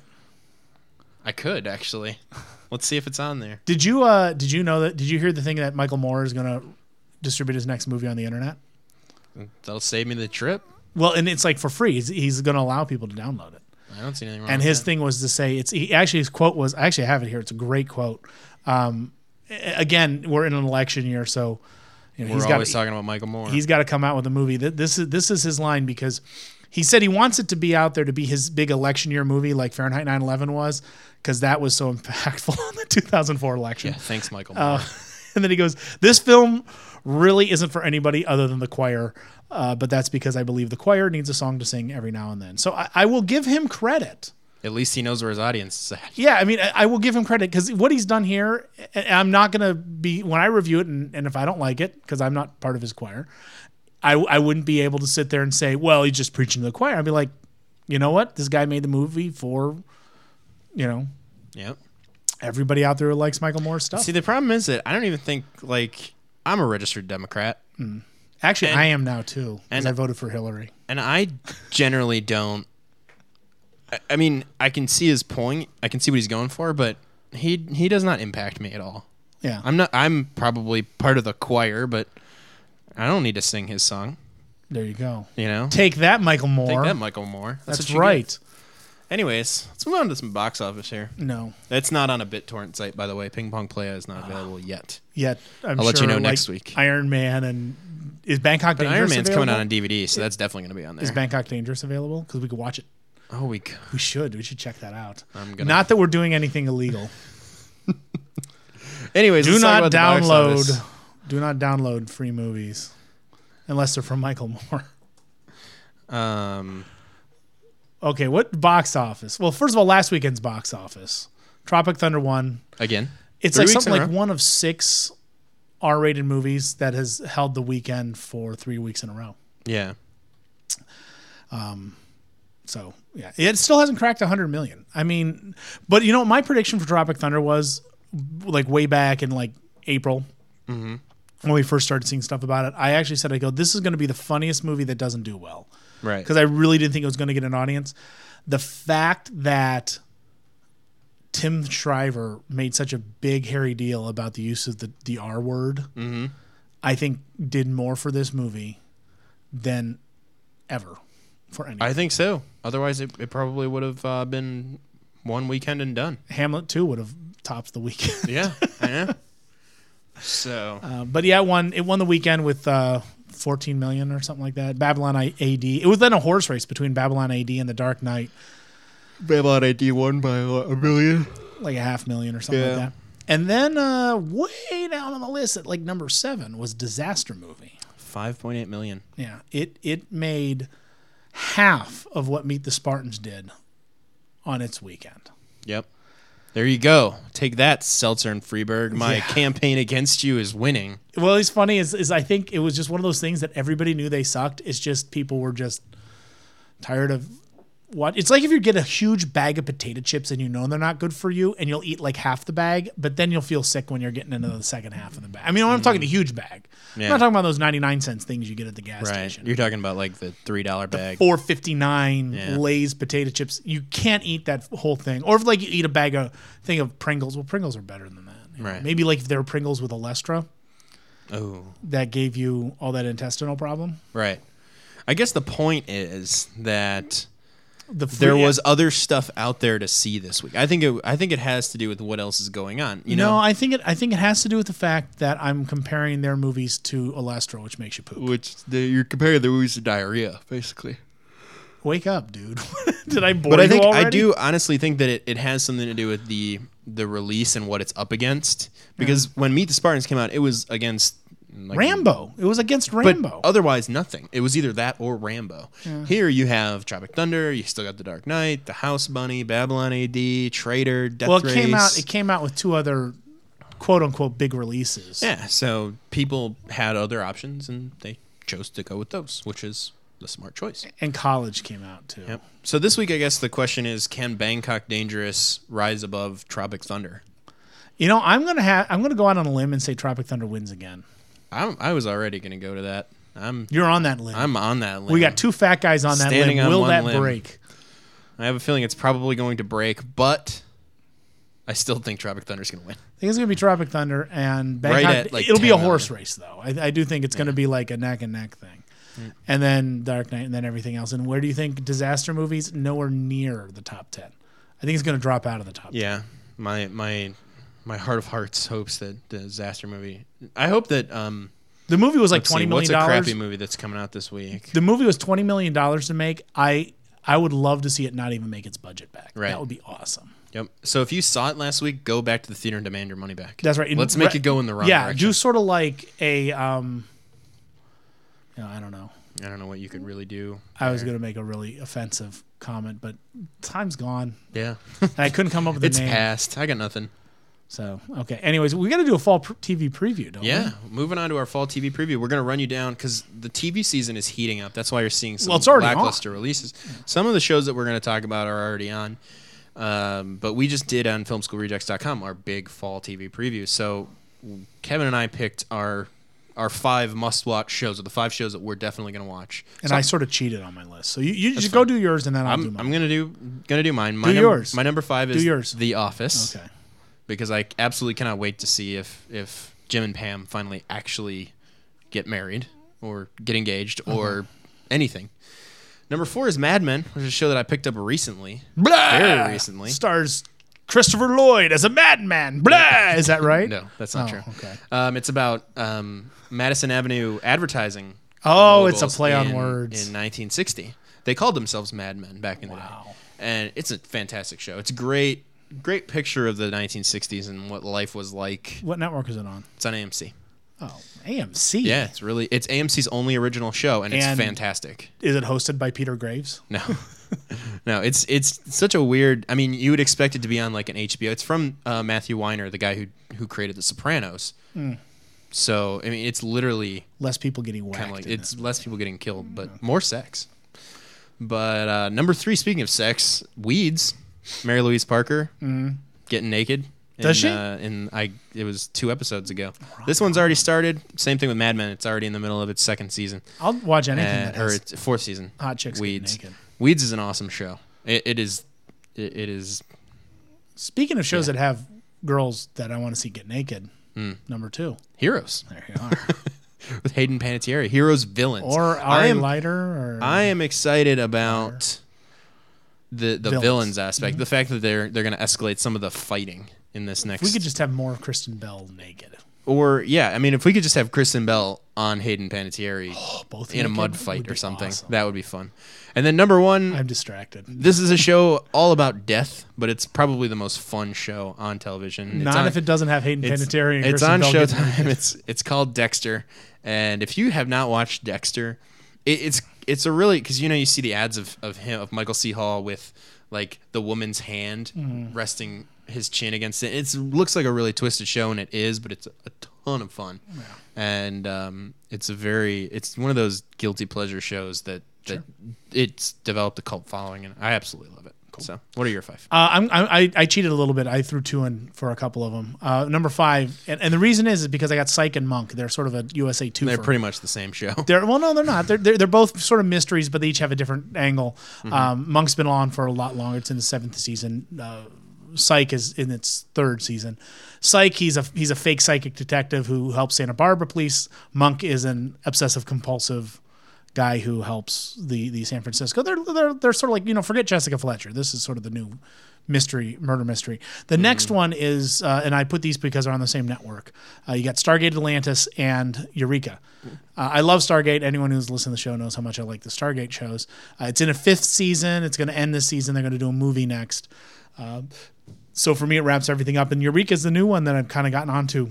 I could actually. Let's see if it's on there. Did you uh did you know that did you hear the thing that Michael Moore is going to distribute his next movie on the internet? That'll save me the trip. Well, and it's like for free. He's, he's going to allow people to download it. I don't see anything wrong. And with his that. thing was to say it's he actually his quote was actually I have it here. It's a great quote. Um, a- again, we're in an election year, so you know, We're he's got always talking about Michael Moore. he's got to come out with a movie. Th- This is this is his line because he said he wants it to be out there to be his big election year movie like Fahrenheit nine eleven was because that was so impactful on the two thousand four election. yeah, thanks, Michael Moore. Uh, and then he goes, "This film really isn't for anybody other than the choir, uh, but that's because I believe the choir needs a song to sing every now and then." So I, I will give him credit. At least he knows where his audience is at. Yeah, I mean, I, I will give him credit because what he's done here, and I'm not going to be, when I review it, and, and if I don't like it, because I'm not part of his choir, I, I wouldn't be able to sit there and say, well, he's just preaching to the choir. I'd be like, you know what? This guy made the movie for, you know, Yep. everybody out there who likes Michael Moore's stuff. See, the problem is that I don't even think like I'm a registered Democrat, Actually, and- I am now too, because and- I voted for Hillary. and I generally don't. I- I mean, I can see his point. I can see what he's going for, but he he does not impact me at all. Yeah. I'm not. I'm probably part of the choir, but I don't need to sing his song. There you go. You know, Take that, Michael Moore. take that, Michael Moore. That's what you right. get. Anyways, let's move on to some box office here. No. It's not on a BitTorrent site, by the way. Ping Pong Playa is not available yet. Yet, I'm I'll let you sure, know like, next week. Iron Man and is Bangkok But Dangerous Iron Man's available? coming out on D V D, so that's definitely going to be on there. Is Bangkok Dangerous available? Because we could watch it. oh, we. c- We should. We should check that out. I'm gonna. Not that we're doing anything illegal. Anyways, Do let's talk not about the box office. download. Do not download free movies, unless they're from Michael Moore. Um. Okay, what box office? Well, first of all, last weekend's box office. Tropic Thunder won. Again, It's Three like weeks something in a like row? one of six R-rated movies that has held the weekend for three weeks in a row. yeah. So yeah, it still hasn't cracked one hundred million. I mean, but you know, my prediction for Tropic Thunder was like way back in like April Mm-hmm. when we first started seeing stuff about it. I actually said, I go, this is going to be the funniest movie that doesn't do well. Right. Because I really didn't think it was going to get an audience. The fact that Tim Shriver made such a big hairy deal about the use of the, the R word, Mm-hmm. I think did more for this movie than ever for any. I think so. Otherwise, it, it probably would have uh, been one weekend and done. Hamlet two would have topped the weekend. Yeah, I know. So Uh, but yeah, it won. It won the weekend with uh, fourteen million or something like that. Babylon A D. It was then a horse race between Babylon A D and The Dark Knight, Babylon A D won by a million. like a half million or something Yeah. like that. And then uh, way down on the list at like number seven was Disaster Movie. five point eight million. Yeah, it it made half of what Meet the Spartans did on its weekend. Yep. There you go. Take that, Seltzer and Freeberg. My Yeah. campaign against you is winning. Well, it's funny is, is I think it was just one of those things that everybody knew they sucked. It's just people were just tired of what. It's like if you get a huge bag of potato chips and you know they're not good for you, and you'll eat like half the bag, but then you'll feel sick when you're getting into the second half of the bag. I mean, I'm talking a huge bag. Yeah. I'm not talking about those ninety-nine cents things you get at the gas Right. station. You're talking about like the three dollar bag. four fifty-nine Yeah. Lay's potato chips. You can't eat that whole thing. Or if like you eat a bag of thing of Pringles. Well, Pringles are better than that. you know. Right. Maybe like if they were Pringles with Olestra Oh, that gave you all that intestinal problem. right. I guess the point is that The there free- was other stuff out there to see this week. I think it. I think it has to do with what else is going on. You know, no, I think it. I think it has to do with the fact that I'm comparing their movies to Olestra, which makes you poop. which the, you're comparing the movies to diarrhea, basically. Wake up, dude! Did I bore But I you think I already? do honestly think that it, it has something to do with the the release and what it's up against. Because when Meet the Spartans came out, it was against like, Rambo. It was against but Rambo. otherwise nothing. It was either that or Rambo. Here you have Tropic Thunder. You still got The Dark Knight, The House Bunny, Babylon A D, Traitor, Death well, it Race. came out. It came out with two other quote unquote big releases. Yeah, so people had other options and they chose to go with those, which is the smart choice. And College came out too. Yep. So this week, I guess the question is, can Bangkok Dangerous rise above Tropic Thunder? You know, I'm gonna have. I'm gonna go out on a limb and say Tropic Thunder wins again. I'm, I was already going to go to that. I'm You're on that limb. I'm on that limb. we got two fat guys on that Standing limb. on Will one that limb. break? I have a feeling it's probably going to break, but I still think Tropic Thunder's going to win. I think it's gonna be Tropic Thunder and Right Bangkok. at, like, it'll be a ten horse million. race though. I, I do think it's gonna be like a neck and neck thing, and then Dark Knight and then everything else. And where do you think disaster movies? Nowhere near the top ten. I think it's gonna drop out of the top. Yeah, my my my heart of hearts hopes that the disaster movie. I hope that um. ten. The movie was like let's twenty see, million what's a dollars. crappy movie that's coming out this week? The movie was twenty million dollars to make. I I would love to see it not even make its budget back. Right. That would be awesome. Yep. So if you saw it last week, go back to the theater and demand your money back. That's right. Let's make Re- it go in the wrong yeah, direction. do sort of like a um. You know, I don't know. I don't know what you could really do. I was there. going to make a really offensive comment, but time's gone. Yeah. And I couldn't come up with a It's name. past. I got nothing. So, okay. Anyways, we got to do a fall pr- T V preview, don't Yeah. Moving on to our fall T V preview, we're going to run you down because the T V season is heating up. That's why you're seeing some Well, it's already lackluster releases. Some of the shows that we're going to talk about are already on. Um, but we just did on film school rejects dot com our big fall T V preview. So Kevin and I picked our our five must-watch shows, or the five shows that we're definitely going to watch. we? And So I sort of cheated on my list. So you, you just fine. go do yours and then I'll do I'm, mine. I'm gonna do gonna do mine. My Do number, yours. My number five Do is yours. The Office. Okay. Because I absolutely cannot wait to see if if Jim and Pam finally actually get married or get engaged or Uh-huh. anything. Number four is Mad Men, which is a show that I picked up recently, Blah! very recently. Stars Christopher Lloyd as a madman. Blah! Is that right? No, that's not Oh, true. okay. Um, it's about um, Madison Avenue advertising. Oh, it's a moguls play on in- words. In nineteen sixty, they called themselves Mad Men back in the Wow. day, and it's a fantastic show. It's a great, great picture of the nineteen sixties and what life was like. What network is it on? It's on A M C. Oh, A M C. Yeah, it's really it's A M C's only original show, and it's And- fantastic. Is it hosted by Peter Graves? No, no, it's it's such a weird. I mean, you would expect it to be on like an H B O. It's from uh, Matthew Weiner, the guy who who created The Sopranos. So I mean, it's literally Less people getting whacked. kind of like in it's it. less people getting killed, but more sex. But uh, number three, speaking of sex, Weeds, Mary Louise Parker getting naked. Does in, she? Uh, in I it was two episodes ago. This one's already started. Same thing with Mad Men. It's already in the middle of its second season. I'll watch anything Uh, that or has it's fourth season. hot chicks Weeds. getting naked. Weeds is an awesome show. It, it is. It, it is. Speaking of shows Yeah. that have girls that I want to see get naked, Hmm. number two. Heroes There you are. with Hayden Panettiere. Heroes villains. Or I Ari am. Leiter. Or I am excited about the the Villains. villains, aspect. The fact that they're they're going to escalate some of the fighting in this next. we could just have more Kristen Bell naked. or yeah, I mean, if we could just have Kristen Bell on Hayden Panettiere Oh, both in a naked mud would fight be or something, awesome. that would be fun. And then number one, I'm distracted. this is a show all about death, but it's probably the most fun show on television. Not it's on, if it doesn't have Hayden it's, Panettiere and it's Kristen on Bell getting Showtime. naked. It's it's called Dexter, and if you have not watched Dexter, it, it's it's a really because you know you see the ads of of him of Michael C. Hall with like the woman's hand Mm. resting his chin against it. It looks like a really twisted show, and it is, but it's a, a ton of fun, Yeah. and um, it's a very it's one of those guilty pleasure shows that that it's developed a cult following, and I absolutely love it. So, what are your five? Uh, I'm, I I cheated a little bit. I threw two in for a couple of them. Uh, number five, and, and the reason is, is because I got Psych and Monk. They're sort of a U S A two. They're pretty much the same show. They're well, no, they're not. They're, they're they're both sort of mysteries, but they each have a different angle. Mm-hmm. Um, Monk's been on for a lot longer. It's in the seventh season. Uh, Psych is in its third season. Psych, he's a he's a fake psychic detective who helps Santa Barbara police. Monk is an obsessive compulsive guy who helps the, the San Francisco. They're, they're they're sort of like, you know, forget Jessica Fletcher. This is sort of the new mystery, murder mystery. The Mm-hmm. next one is, uh, and I put these because they're on the same network. Uh, you got Stargate Atlantis and Eureka. Uh, I love Stargate. Anyone who's listened to the show knows how much I like the Stargate shows. Uh, it's in a fifth season. It's going to end this season. They're going to do a movie next. Uh, so for me, it wraps everything up. And Eureka is the new one that I've kind of gotten onto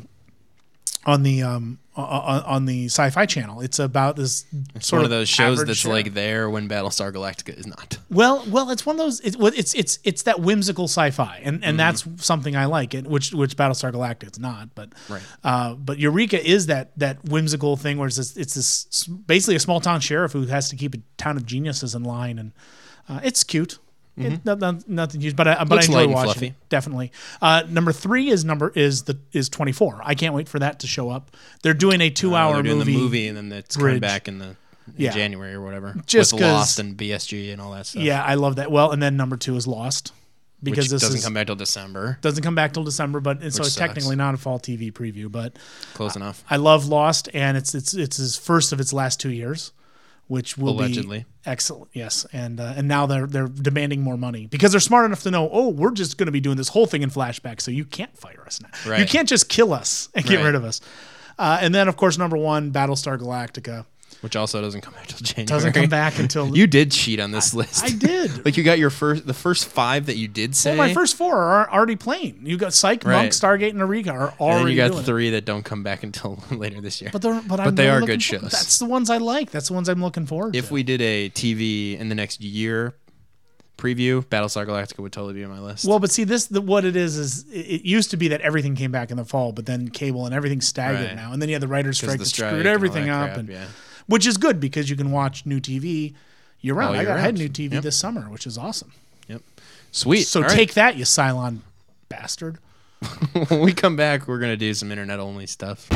on the um on, on the Sci-Fi Channel. It's about this It's sort one of those shows average that's share. like there when Battlestar Galactica is not. Well, well, it's one of those. It's well, it's it's it's that whimsical sci-fi, and and that's something I like. It which which Battlestar Galactica it's not, but Right. uh, but Eureka is that that whimsical thing where it's this, it's this basically a small town sheriff who has to keep a town of geniuses in line, and uh, it's cute. It, not, not, nothing huge, but I, but Looks I light enjoy and watching fluffy. it. Definitely. Uh, number three is number is the is twenty-four. I can't wait for that to show up. They're doing a Uh, two-hour they're doing movie. the movie, and then it's coming Bridge. back in the in Yeah. January or whatever. Just with 'cause- Lost and B S G and all that stuff. Yeah, I love that. Well, and then number two is Lost because which this doesn't is, come back till December. doesn't come back till December, but and so Which it's sucks. technically not a fall T V preview. But Close enough. I love Lost, and it's it's it's his first of its last two years, which will Allegedly. be excellent. Yes, and uh, and now they're they're demanding more money because they're smart enough to know. Oh, we're just going to be doing this whole thing in flashback, so you can't fire us now. You Right. can't just kill us and get Right. rid of us. Uh, and then of course number one, Battlestar Galactica Which also doesn't come back till January. doesn't come back until You did cheat on this list. I did. Like you got your first, the first five that you did say. Well, my first four are already playing. You got Psych, Right. Monk, Stargate, and Eureka are and already then you got doing it. three that don't come back until later this year. But they're but, I'm But they really are looking good for- shows. That's the ones I like. That's the ones I'm looking forward If to. we did a T V in the next year preview, Battlestar Galactica would totally be on my list. Well, but see, this the, what it is is it, it used to be that everything came back in the fall, but then cable and everything's staggered Right. now, and then you had the writers' 'Cause strike the that strike screwed and all everything that up, crap, and yeah. which is good because you can watch new T V year round. All I year got I had round. new T V Yep. this summer, which is awesome. Yep. Sweet. So All right. take that, you Cylon bastard. When we come back, we're gonna do some internet only stuff.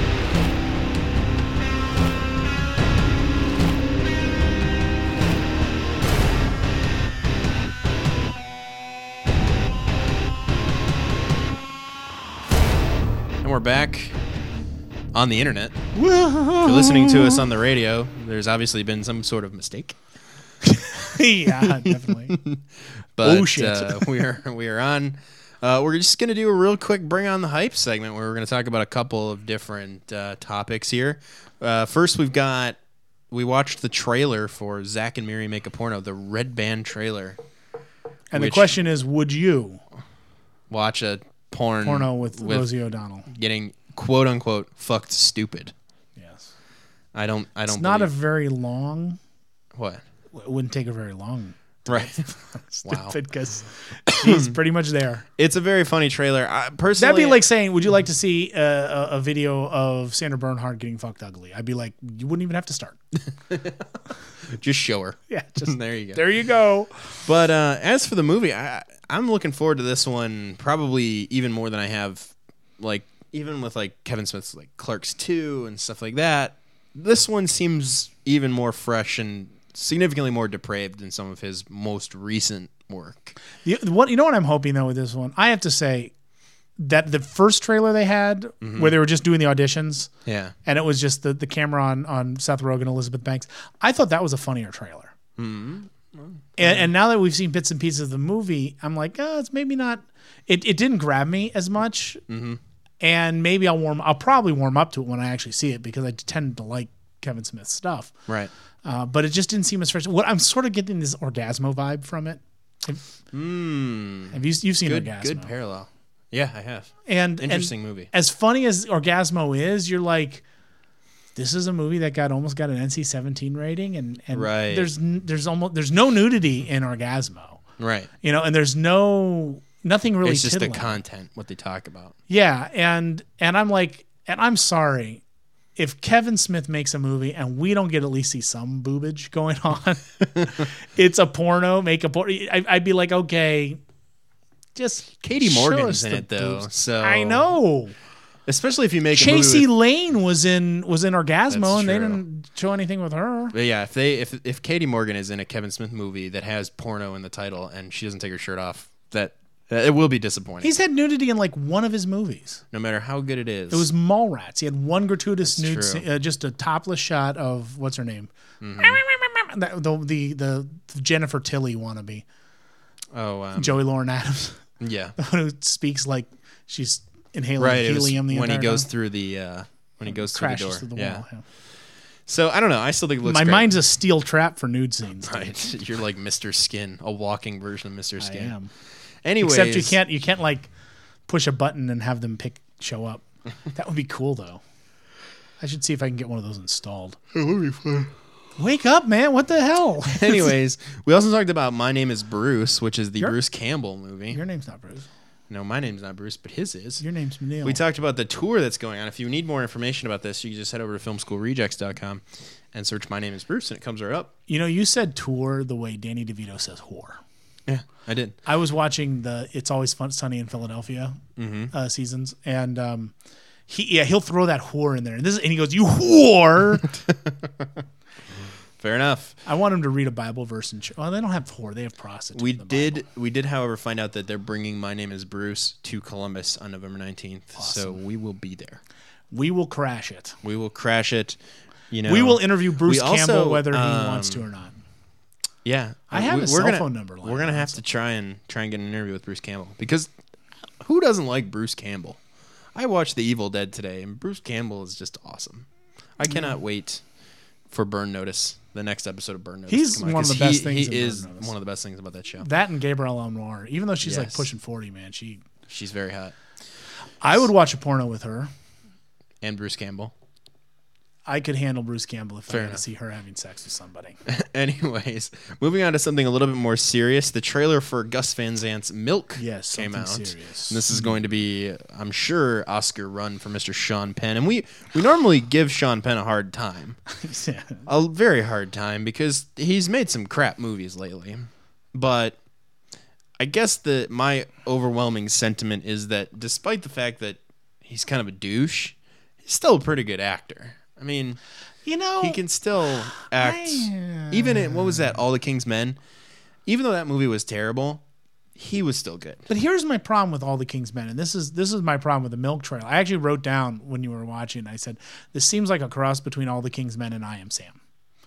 And we're back on the internet. If you're listening to us on the radio, there's obviously been some sort of mistake. Yeah, definitely. But Oh, shit. uh, we are we are on. Uh, we're just gonna do a real quick bring on the hype segment where we're gonna talk about a couple of different uh, topics here. Uh, first, we've got we watched the trailer for Zack and Miri Make a Porno, the Red Band trailer. And the Which- question is, would you Watch a porn porno with, Rosie O'Donnell? getting quote unquote fucked stupid. Yes. I don't. I don't. It's not a believe- very long. what. It wouldn't take a very long. Right. Wow. Stupid, because he's pretty much there. It's a very funny trailer. I, personally, That'd be like saying, "Would you like to see uh, a, a video of Sandra Bernhard getting fucked ugly?" I'd be like, "You wouldn't even have to start." just show her. Yeah, just There you go. there you go. But uh, as for the movie, I, I'm looking forward to this one probably even more than I have, like even with like Kevin Smith's like Clerks two and stuff like that. This one seems even more fresh and significantly more depraved than some of his most recent work. You, what you know? What I'm hoping though with this one, I have to say that the first trailer they had, Mm-hmm. where they were just doing the auditions, Yeah. and it was just the, the camera on on Seth Rogen, Elizabeth Banks. I thought that was a funnier trailer. Mm-hmm. And, and now that we've seen bits and pieces of the movie, I'm like, oh, it's maybe not. It it didn't grab me as much. Mm-hmm. and maybe I'll warm. I'll probably warm up to it when I actually see it because I tend to like Kevin Smith's stuff. Right. Uh, but it just didn't seem as fresh. What I'm sort of getting this Orgasmo vibe from it. Have, Mm. have you you've seen Good, Orgasmo? good parallel. Yeah, I have. And Interesting and movie. As funny as Orgasmo is, you're like, this is a movie that got almost got an N C seventeen rating, and, and Right. there's n- there's almost there's no nudity in Orgasmo, Right. you know, and there's no nothing really. It's just the titillating. content, what they talk about. Yeah, and and I'm like, and I'm sorry, if Kevin Smith makes a movie and we don't get at least see some boobage going on, it's a porno. Make a porno. I, I'd be like, okay, just Katie show Morgan's us in the it though, boobs. so I know. Especially if you make a Chasey movie with, Lane was in was in Orgasmo, That's and they true. didn't show anything with her. But yeah, if they if if Katie Morgan is in a Kevin Smith movie that has porno in the title and she doesn't take her shirt off, that it will be disappointing. He's had nudity in like one of his movies. no matter how good it is. It was Mallrats. He had one gratuitous That's nude, true. scene, uh, just a topless shot of what's her name, Mm-hmm. That- the, the the Jennifer Tilly wannabe, oh um, Joey Lauren Adams, yeah, the one who speaks like she's inhaling right. It was helium the when he entire goes time. through the uh, when he goes through the crashes door. through the yeah. wall. Yeah. So I don't know. I still think it looks My great. mind's a steel trap for nude scenes. dude. right. You're like Mister Skin, a walking version of Mister I Skin. am. Anyways, Except you can't you can't like push a button and have them pick show up. That would be cool though. I should see if I can get one of those installed. It would be fun. Wake up, man! What the hell? Anyways, we also talked about My Name is Bruce, which is the Your- Bruce Campbell movie. Your name's not Bruce. No, my name's not Bruce, but his is. Your name's Neil. We talked about the tour that's going on. If you need more information about this, you can just head over to film school rejects dot com and search My Name is Bruce, and it comes right up. You know, you said tour the way Danny DeVito says whore. Yeah, I did. I was watching the It's Always Fun Sunny in Philadelphia Mm-hmm. uh, seasons, and um, he yeah he'll throw that whore in there, and this is, and he goes, "You whore." Fair enough. I want him to read a Bible verse and ch- well, they don't have whore, they have prostitute. We in the did. Bible. We did, however, find out that they're bringing My Name is Bruce to Columbus on November nineteenth. So we will be there. We will crash it. We will crash it. You know, We will interview Bruce we also, Campbell whether he um, wants to or not. Yeah, I have we, his we're cell gonna, phone number. We're gonna have to try and try and get an interview with Bruce Campbell because who doesn't like Bruce Campbell? I watched The Evil Dead today, and Bruce Campbell is just awesome. I cannot wait for Burn Notice, the next episode of Burn Notice. to He's come out, one of the 'cause best he, things He in Burn is Notice. one of the best things about that show. That and Gabrielle Anwar, even though she's like Yes. pushing forty, man, she. She's very hot. I would watch a porno with her. And Bruce Campbell. I could handle Bruce Campbell if Fair I had to enough. see her having sex with somebody. Anyways, moving on to something a little bit more serious. The trailer for Gus Van Zant's Milk Yes, came out. something serious. And this is going to be, I'm sure, Oscar run for Mister Sean Penn. And we, we normally give Sean Penn a hard time. A very hard time because he's made some crap movies lately. But I guess the my overwhelming sentiment is that despite the fact that he's kind of a douche, he's still a pretty good actor. I mean, You know, he can still act. I- Even in, what was that, All the King's Men? Even though that movie was terrible, he was still good. But here's my problem with All the King's Men, and this is this is my problem with the Milk trailer. I actually wrote down when you were watching. I said this seems like a cross between All the King's Men and I Am Sam.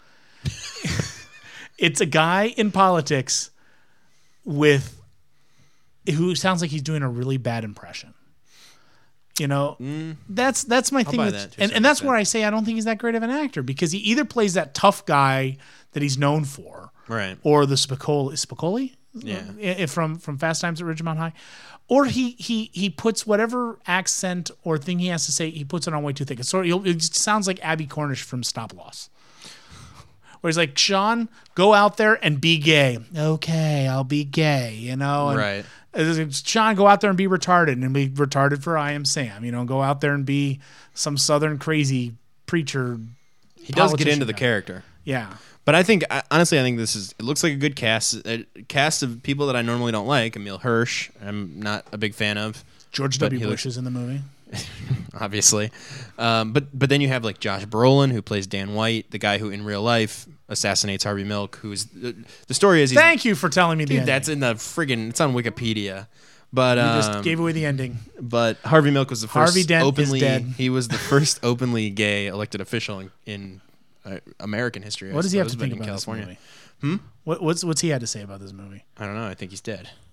It's a guy in politics with who sounds like he's doing a really bad impression. You know, that's that's my thing buy with, that to a and, certain and that's extent. where I say I don't think he's that great of an actor because he either plays that tough guy that he's known for, Right. or the Spicoli, Spicoli, Yeah. I- from from Fast Times at Ridgemont High, or he he he puts whatever accent or thing he has to say, he puts it on way too thick. It's sort of, it just sounds like Abby Cornish from Stop Loss, where he's like, Sean, go out there and be gay. Okay, I'll be gay. You know, and, Right. Sean, go out there and be retarded and be retarded for I Am Sam. You know, go out there and be some Southern crazy preacher. He does get politician into the guy. character. Yeah. But I think, I- honestly, I think this is, it looks like a good cast. A cast of people that I normally don't like. Emil Hirsch, I'm not a big fan of, George But W. he Bush looks- is in the movie. obviously. Um, but but then you have like Josh Brolin, who plays Dan White, the guy who in real life assassinates Harvey Milk, who's, the, the story is he's, Thank you for telling me the dude, ending. that's in the friggin', it's on Wikipedia. But You um, just gave away the ending. But Harvey Milk was the first Harvey Dent is openly. dead. He was the first openly gay elected official in, in uh, American history. I What does he have to suppose, think but in about California. this movie? Hmm? What, what's what's he had to say about this movie? I don't know. I think he's dead.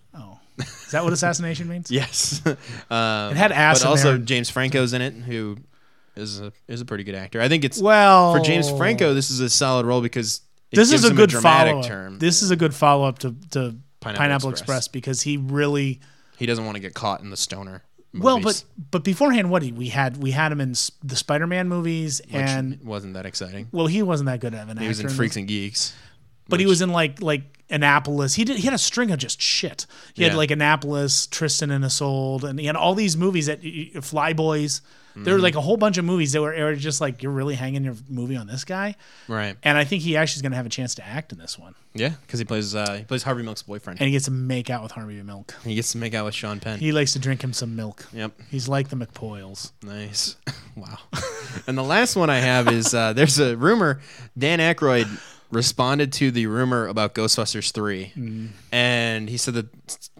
Oh, is that what assassination means? Yes. um, It had ass But in also there. James Franco's in it, who is a is a pretty good actor. I think it's Well, for James Franco. This is a solid role because it this gives is a him good dramatic follow up. term. This is a good follow up to, to Pineapple Pineapple, Express. Express. because he really He doesn't want to get caught in the stoner. Movies, well, but but beforehand, what he we had we had him in s- the Spider-Man movies, which and wasn't that exciting. well, he wasn't that good of an He was in actor Freaks this, and Geeks, but he which- was in like like Annapolis. He did he had a string of just shit. He Yeah. had like Annapolis, Tristan and Isolde, and he had all these movies that Flyboys. There were like a whole bunch of movies that were, were just like you're really hanging your movie on this guy, right? and I think he actually is going to have a chance to act in this one, Yeah, because he plays uh, he plays Harvey Milk's boyfriend. and he gets to make out with Harvey Milk. He gets to make out with Sean Penn. He likes to drink him some milk. Yep. He's like the McPoyles. Nice. Wow. And the last one I have is uh, there's a rumor. Dan Aykroyd responded to the rumor about Ghostbusters three, Mm. and he said that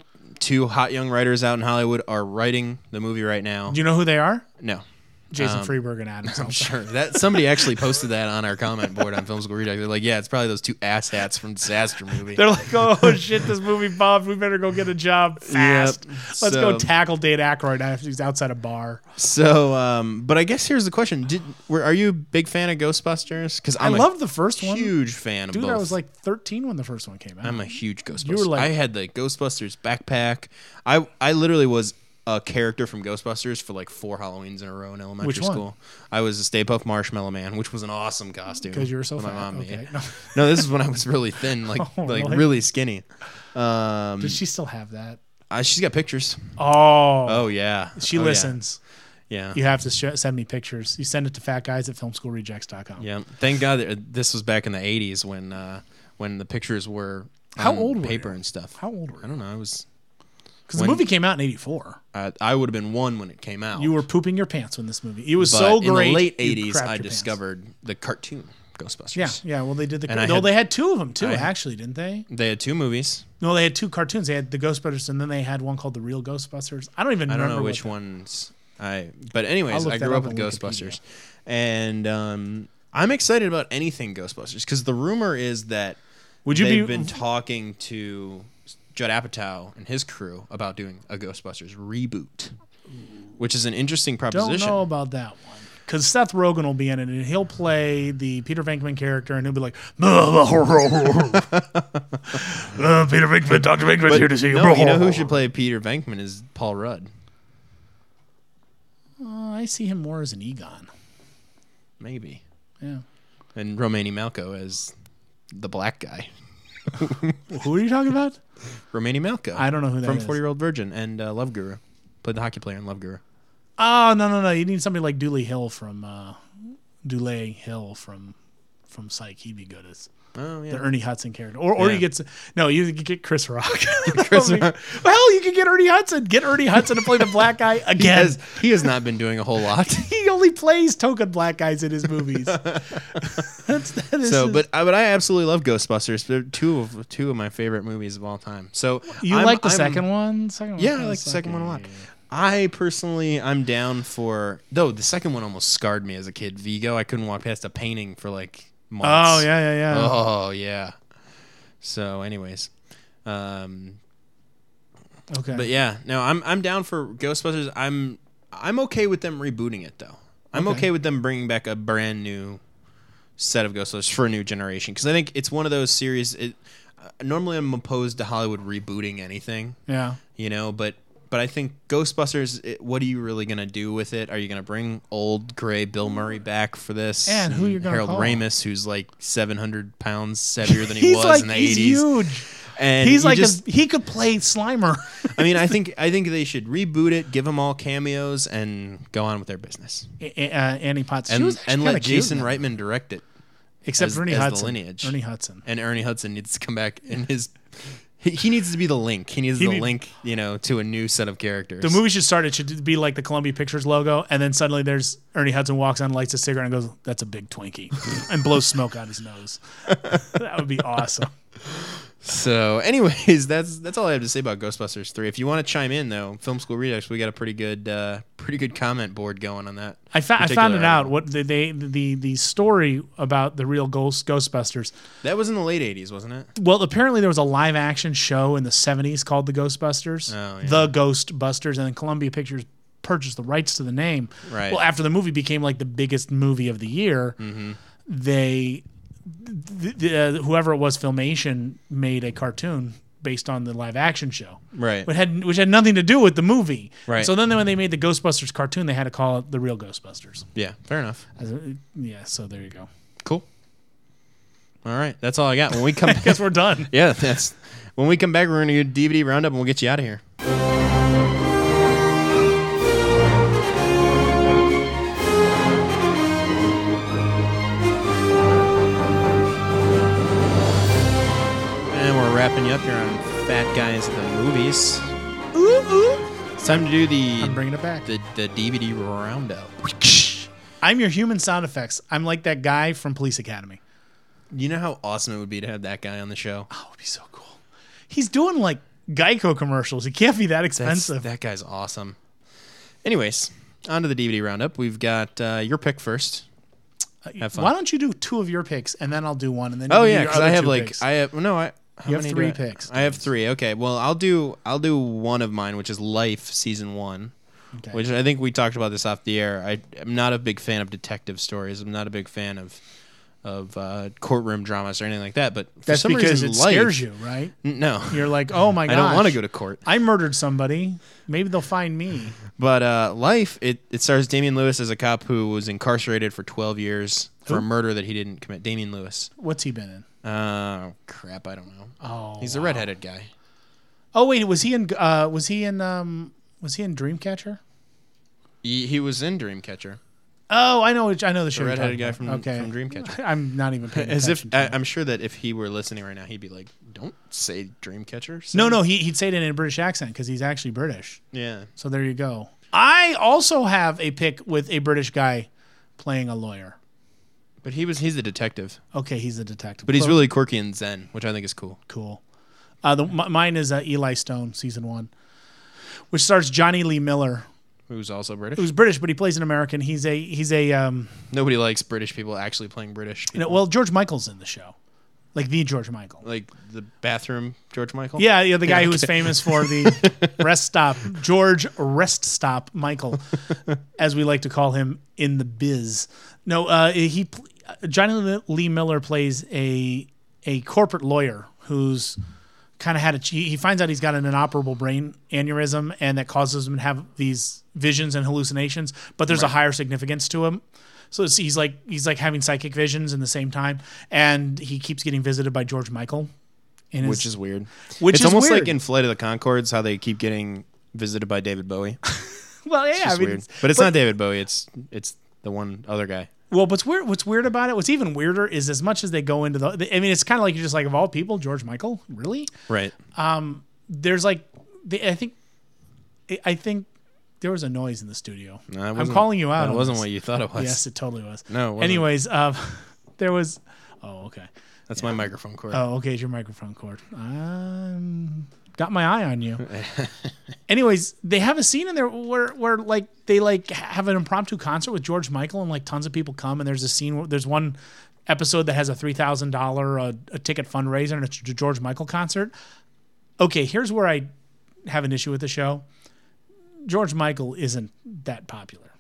two hot young writers out in Hollywood are writing the movie right now. Do you know who they are? No. Jason Um, Freeberg and Adam I'm Sandler. sure that somebody actually posted that on our comment board on Film School Redux. They're like, yeah, it's probably those two asshats from Disaster Movie. They're like, oh shit, this movie bombed. We better go get a job fast. Yep. Let's go So- tackle Dan Aykroyd after he's outside a bar. So, um, but I guess here's the question: Did were are you a big fan of Ghostbusters? Because I I'm a loved the first one. huge fan of Dude, both. I was like thirteen when the first one came out. I'm a huge Ghostbusters. You were like- I had the Ghostbusters backpack. I I literally was a character from Ghostbusters for like four Halloweens in a row in elementary Which one? school. I was a Stay Puft Marshmallow Man, which was an awesome costume. Because you were so that my fat. mom Okay. made. No. No, this is when I was really thin, like Oh, like really? really skinny. Um, Does she still have that? I, she's got pictures. Oh, Oh yeah, she Oh, yeah. listens. Yeah. You have to sh- send me pictures. You send it to fat guys at film school rejects dot com. Yeah, thank God that this was back in the eighties when uh, when the pictures were How on old were paper you? and stuff. How old were I you? don't know. I was Because the when- movie came out in eighty-four. I, I would have been one when it came out. You were pooping your pants when this movie. It was but so great. in the late you eighties. crapped I your pants. discovered the cartoon Ghostbusters. Yeah, yeah. Well, they did the. And I no, had- they had two of them too. I- actually, didn't they? They had two movies. No, they had two cartoons. They had the Ghostbusters, and then they had one called the Real Ghostbusters. I don't even I don't remember know what which the- ones. I but I'll anyways, look I that grew up up with on Ghostbusters, Wikipedia. and um, I'm excited about anything Ghostbusters because the rumor is that Would you they've be? been talking to Judd Apatow and his crew about doing a Ghostbusters reboot, which is an interesting don't proposition. know about that one. Because Seth Rogen will be in it, and he'll play the Peter Venkman character, and he'll be like, uh, Peter Venkman, Doctor Venkman's But here to see you. no, you know who should play Peter Venkman is Paul Rudd. Uh, I see him more as an Egon. Maybe. Yeah. And Romany Malco as the black guy. Who are you talking about? Romany Malco. I don't know who that From is. forty Year Old Virgin and uh, Love Guru. Played the hockey player in Love Guru. Oh, no, no, no. You need somebody like Dooley Hill from uh, Dooley Hill from from Psych. He'd be good as Oh, yeah. the Ernie Hudson character. Or or Yeah. you get no, you could get Chris Rock. Chris I mean, Rock. Well, you could get Ernie Hudson. Get Ernie Hudson to play the black guy He again. has, he has not been doing a whole lot. He only plays token black guys in his movies. That's that is So, his- but I, but I absolutely love Ghostbusters. They're two of two of my favorite movies of all time. So you I'm- like the I'm- second one? Second one Yeah, I kinda like the second sucky. one a lot. I personally, I'm down for. Though the second one almost scarred me as a kid. Vigo, I couldn't walk past a painting for like months. Oh yeah, yeah, yeah. Oh yeah. So, anyways, um, Okay. but yeah, no, I'm I'm down for Ghostbusters. I'm I'm okay with them rebooting it though. I'm Okay. okay with them bringing back a brand new set of Ghostbusters for a new generation because I think it's one of those series. It, uh, normally, I'm opposed to Hollywood rebooting anything, yeah. you know, but but I think Ghostbusters. It, what are you really gonna do with it? Are you gonna bring old gray Bill Murray back for this? And who you're gonna Harold call? Ramis, who's like seven hundred pounds heavier than he He's was like in the he's eighties. huge. And He's you like just, a, he could play Slimer. I mean, I think I think they should reboot it, give them all cameos, and go on with their business. uh, Annie Potts. She And was actually and kinda let cute Jason in that. Reitman direct it. Except as- Ernie as the Hudson. lineage. Ernie Hudson. And Ernie Hudson needs to come back in his. He, he needs to be the link. He needs He the need- link, you know, to a new set of characters. The movie should start. It should be like the Columbia Pictures logo, and then suddenly there's Ernie Hudson walks on, lights a cigarette, and goes, "That's a big Twinkie," and blows smoke out his nose. That would be awesome. So, anyways, that's that's all I have to say about Ghostbusters three. If you want to chime in, though, Film School Redux, we got a pretty good, uh, pretty good comment board going on that. I, fa- I particular found it out. article. What the, they the the story about the real ghost Ghostbusters. That was in the late eighties, wasn't it? Well, apparently there was a live action show in the seventies called The Ghostbusters, Oh, yeah. The Ghostbusters, and then Columbia Pictures purchased the rights to the name. Right. Well, after the movie became like the biggest movie of the year, Mm-hmm. they th- th- uh, whoever it was, Filmation made a cartoon based on the live action show, Right. which had which had nothing to do with the movie. Right. So then when they made the Ghostbusters cartoon, they had to call it The Real Ghostbusters. Yeah, fair enough. As a- yeah. So there you go. Cool. All right, that's all I got. When we come I guess we're done. Yeah, that's when we come back. We're gonna do a D V D roundup, and we'll get you out of here. And we're wrapping you up here on Fat Guys at the Movies. It's time to do the I'm bringing it back. the, the D V D roundup. I'm your human sound effects. I'm like that guy from Police Academy. You know how awesome it would be to have that guy on the show. Oh, it would be so cool. He's doing like Geico commercials. He can't be that That's, expensive. that guy's awesome. Anyways, on to the D V D roundup. We've got uh, your pick first. Have fun. Why don't you do two of your picks and then I'll do one and then Oh you do yeah, your because other I have two like picks. I have no I. How You have many three do I, picks, I have James. three. Okay, well I'll do I'll do one of mine, which is Life season one, Okay. which I think we talked about this off the air. I, I'm not a big fan of detective stories. I'm not a big fan of of uh, courtroom dramas or anything like that. But for That's some because reason, it Life, scares you, right? N- No, You're like, oh my I gosh. don't want to go to court. I murdered somebody. Maybe they'll find me. But uh, Life, it, it stars Damian Lewis as a cop who was incarcerated for twelve years for Who? a murder that he didn't commit. Damian Lewis. What's he been in? Uh, crap, I don't know. Oh, He's the wow. redheaded guy. Oh wait, was he in? Uh, was he in? Um, was he in Dreamcatcher? He, he was in Dreamcatcher. Oh, I know. which- I know the show. The you're redheaded talking guy about. from, okay. from Dreamcatcher. I'm not even paying As if attention. to I, it. I'm sure that if he were listening right now, he'd be like, "Don't say Dreamcatcher." Say No, no, he, he'd say it in a British accent because he's actually British. Yeah, So there you go. I also have a pick with a British guy playing a lawyer. but he was he's the detective, Okay, he's a detective. but he's Clo- really quirky and zen, which I think is cool. cool. Uh, the, m- mine is uh, Eli Stone, season one, which stars Johnny Lee Miller, Who's also British. who's British, but he plays an American. He's a he's a um, Nobody likes British people actually playing British. you know, people. well, George Michael's in the show, like the George Michael. like the bathroom George Michael. Yeah, yeah, the guy Yeah, who was okay. famous for the rest stop, George Rest Stop Michael, as we like to call him in the biz. No, uh, he pl- Johnny Lee Miller plays a a corporate lawyer who's kind of had a he he finds out he's got an inoperable brain aneurysm and that causes him to have these visions and hallucinations, but there's a higher significance to him. So it's, he's like he's like having psychic visions in the same time, and he keeps getting visited by George Michael. In his, which is weird. Which it's is almost weird. like in Flight of the Conchords, how they keep getting visited by David Bowie. well, yeah, It's I just mean, weird, it's- but it's not David Bowie. It's it's the one other guy. Well, what's weird? What's weird about it? What's even weirder is as much as they go into the. I mean, it's kind of like you're just like of all people, George Michael, really? Right. There's like, they, I think, I think there was a noise in the studio. No, it I'm wasn't- calling you out. That on wasn't this. what you thought it was. Yes, it totally was. No, it wasn't. Anyways, uh, there was. Oh, okay. That's my microphone cord. Oh, okay. It's your microphone cord. Um, got my eye on you. Anyways, they have a scene in there where, where like they like have an impromptu concert with George Michael and like tons of people come and there's a scene where there's one episode that has a three thousand dollar a, a ticket fundraiser and it's a George Michael concert. Okay, here's where I have an issue with the show. George Michael isn't that popular.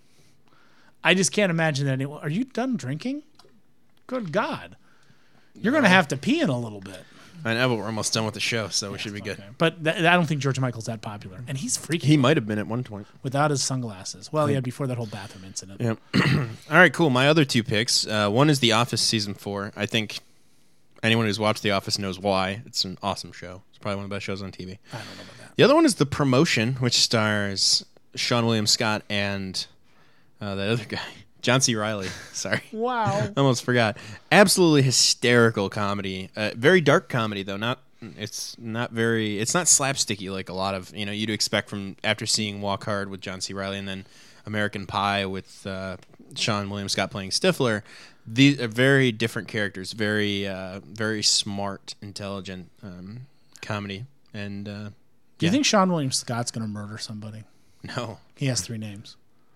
I just can't imagine that. Anyone, are you done drinking? Good God. You're going to have to pee in a little bit. I know, but we're almost done with the show, so we should be good. Okay. But th- I don't think George Michael's that popular. And he's freaky He might have been at one point. without his sunglasses. Well, yeah, before that whole bathroom incident. Yep. All right, cool. My other two picks. Uh, one is The Office season four. I think anyone who's watched The Office knows why. It's an awesome show. It's probably one of the best shows on T V. I don't know about that. The other one is The Promotion, which stars Sean William Scott and uh, that other guy, John C. Reilly. Sorry. Wow. Almost forgot. Absolutely hysterical comedy. Uh, very dark comedy, though. Not it's not very. It's not slapsticky like a lot of you know you'd expect from after seeing Walk Hard with John C. Reilly and then American Pie with uh, Sean William Scott playing Stifler. These are very different characters, very uh, very smart, intelligent um, comedy. And uh, Do yeah. you think Sean William Scott's going to murder somebody? No, He has three names.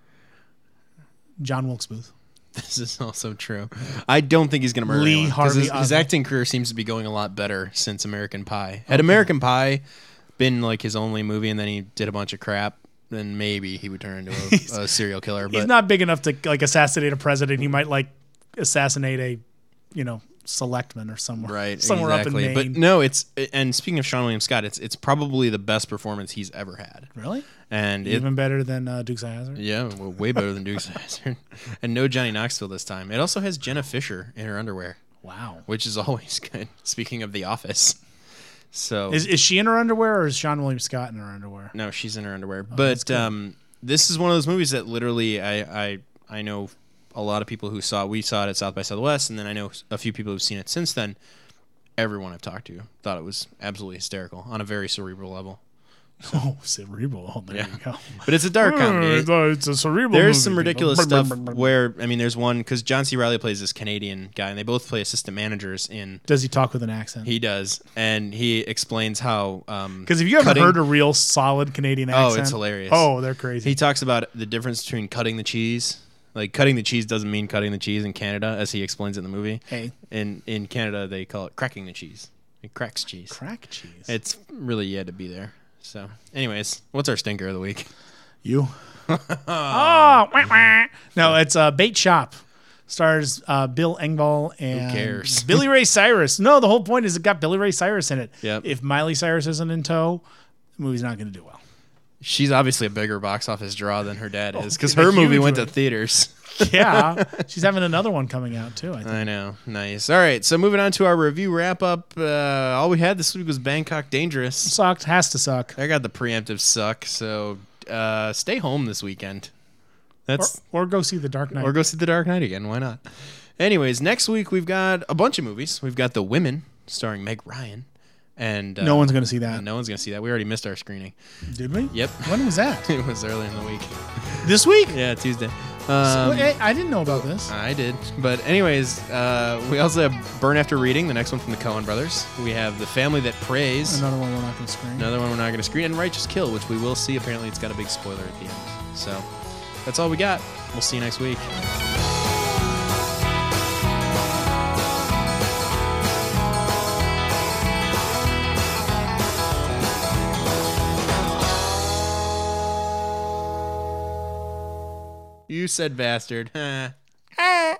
John Wilkes Booth. this is also true. I don't think he's going to murder Lee anyone, 'cause Harvey His, his Oswald. acting career seems to be going a lot better since American Pie. Had American Pie been like his only movie, and then he did a bunch of crap, then maybe he would turn into a, a serial killer. But He's not big enough to like assassinate a president. He might like assassinate a, you know, selectman or somewhere. right, Somewhere exactly. up in Maine. But no, it's and speaking of Sean William Scott, it's it's probably the best performance he's ever had, Really? and it, Even better than uh, Dukes of Hazzard? yeah, well, way better than Dukes of Hazzard. And no Johnny Knoxville this time. It also has Jenna Fisher in her underwear, Wow. which is always good. Speaking of The Office, so Is, is she in her underwear or is Sean William Scott in her underwear? no, she's in her underwear. Oh, that's but good. um, this is one of those movies that literally I I I know a lot of people who saw it. We saw it at South by Southwest, and then I know a few people who've seen it since then. Everyone I've talked to thought it was absolutely hysterical on a very cerebral level. Oh, cerebral. Oh, there Yeah. you go. But it's a dark comedy. It's a, it's a cerebral There's movie. some ridiculous stuff where I mean, there's one because John C. Reilly plays this Canadian guy, and they both play assistant managers in. Does he talk with an accent? He does, and he explains how. Because have you ever cutting- heard a real solid Canadian Oh, accent? it's hilarious. Oh, they're crazy. He talks about the difference between cutting the cheese. Like cutting the cheese doesn't mean cutting the cheese in Canada, as he explains it in the movie. Hey. In in Canada, they call it cracking the cheese. It cracks cheese. Crack cheese. It's really you had to be there. So, anyways, what's our stinker of the week? You. oh, wah, wah. No, it's uh, Bait Shop. Stars uh, Bill Engvall and cares? Billy Ray Cyrus. No, the whole point is it got Billy Ray Cyrus in it. Yep. If Miley Cyrus isn't in tow, the movie's not going to do well. She's obviously a bigger box office draw than her dad is because a her movie huge went one. to theaters. Yeah, she's having another one coming out too. I think. I know. Nice. All right. So moving on to our review wrap up. Uh, all we had this week was Bangkok Dangerous. Sucked. Has to suck. I got the preemptive suck. So uh, stay home this weekend. Or, That's or go see The Dark Knight. or go see The Dark Knight again. Why not? Anyways, next week we've got a bunch of movies. We've got The Women starring Meg Ryan, and uh, no one's going to see that. no one's gonna see that. We already missed our screening. Did we? Yep. When was that? It was early in the week. This week? Yeah, Tuesday. So, Um, hey, I didn't know about this. I did. But anyways, uh, we also have Burn After Reading, the next one from the Coen brothers. We have The Family That Prays, Another one we're not going to screen. another one we're not going to screen, and Righteous Kill, which we will see. Apparently it's got a big spoiler at the end. So that's all we got. We'll see you next week. You said bastard.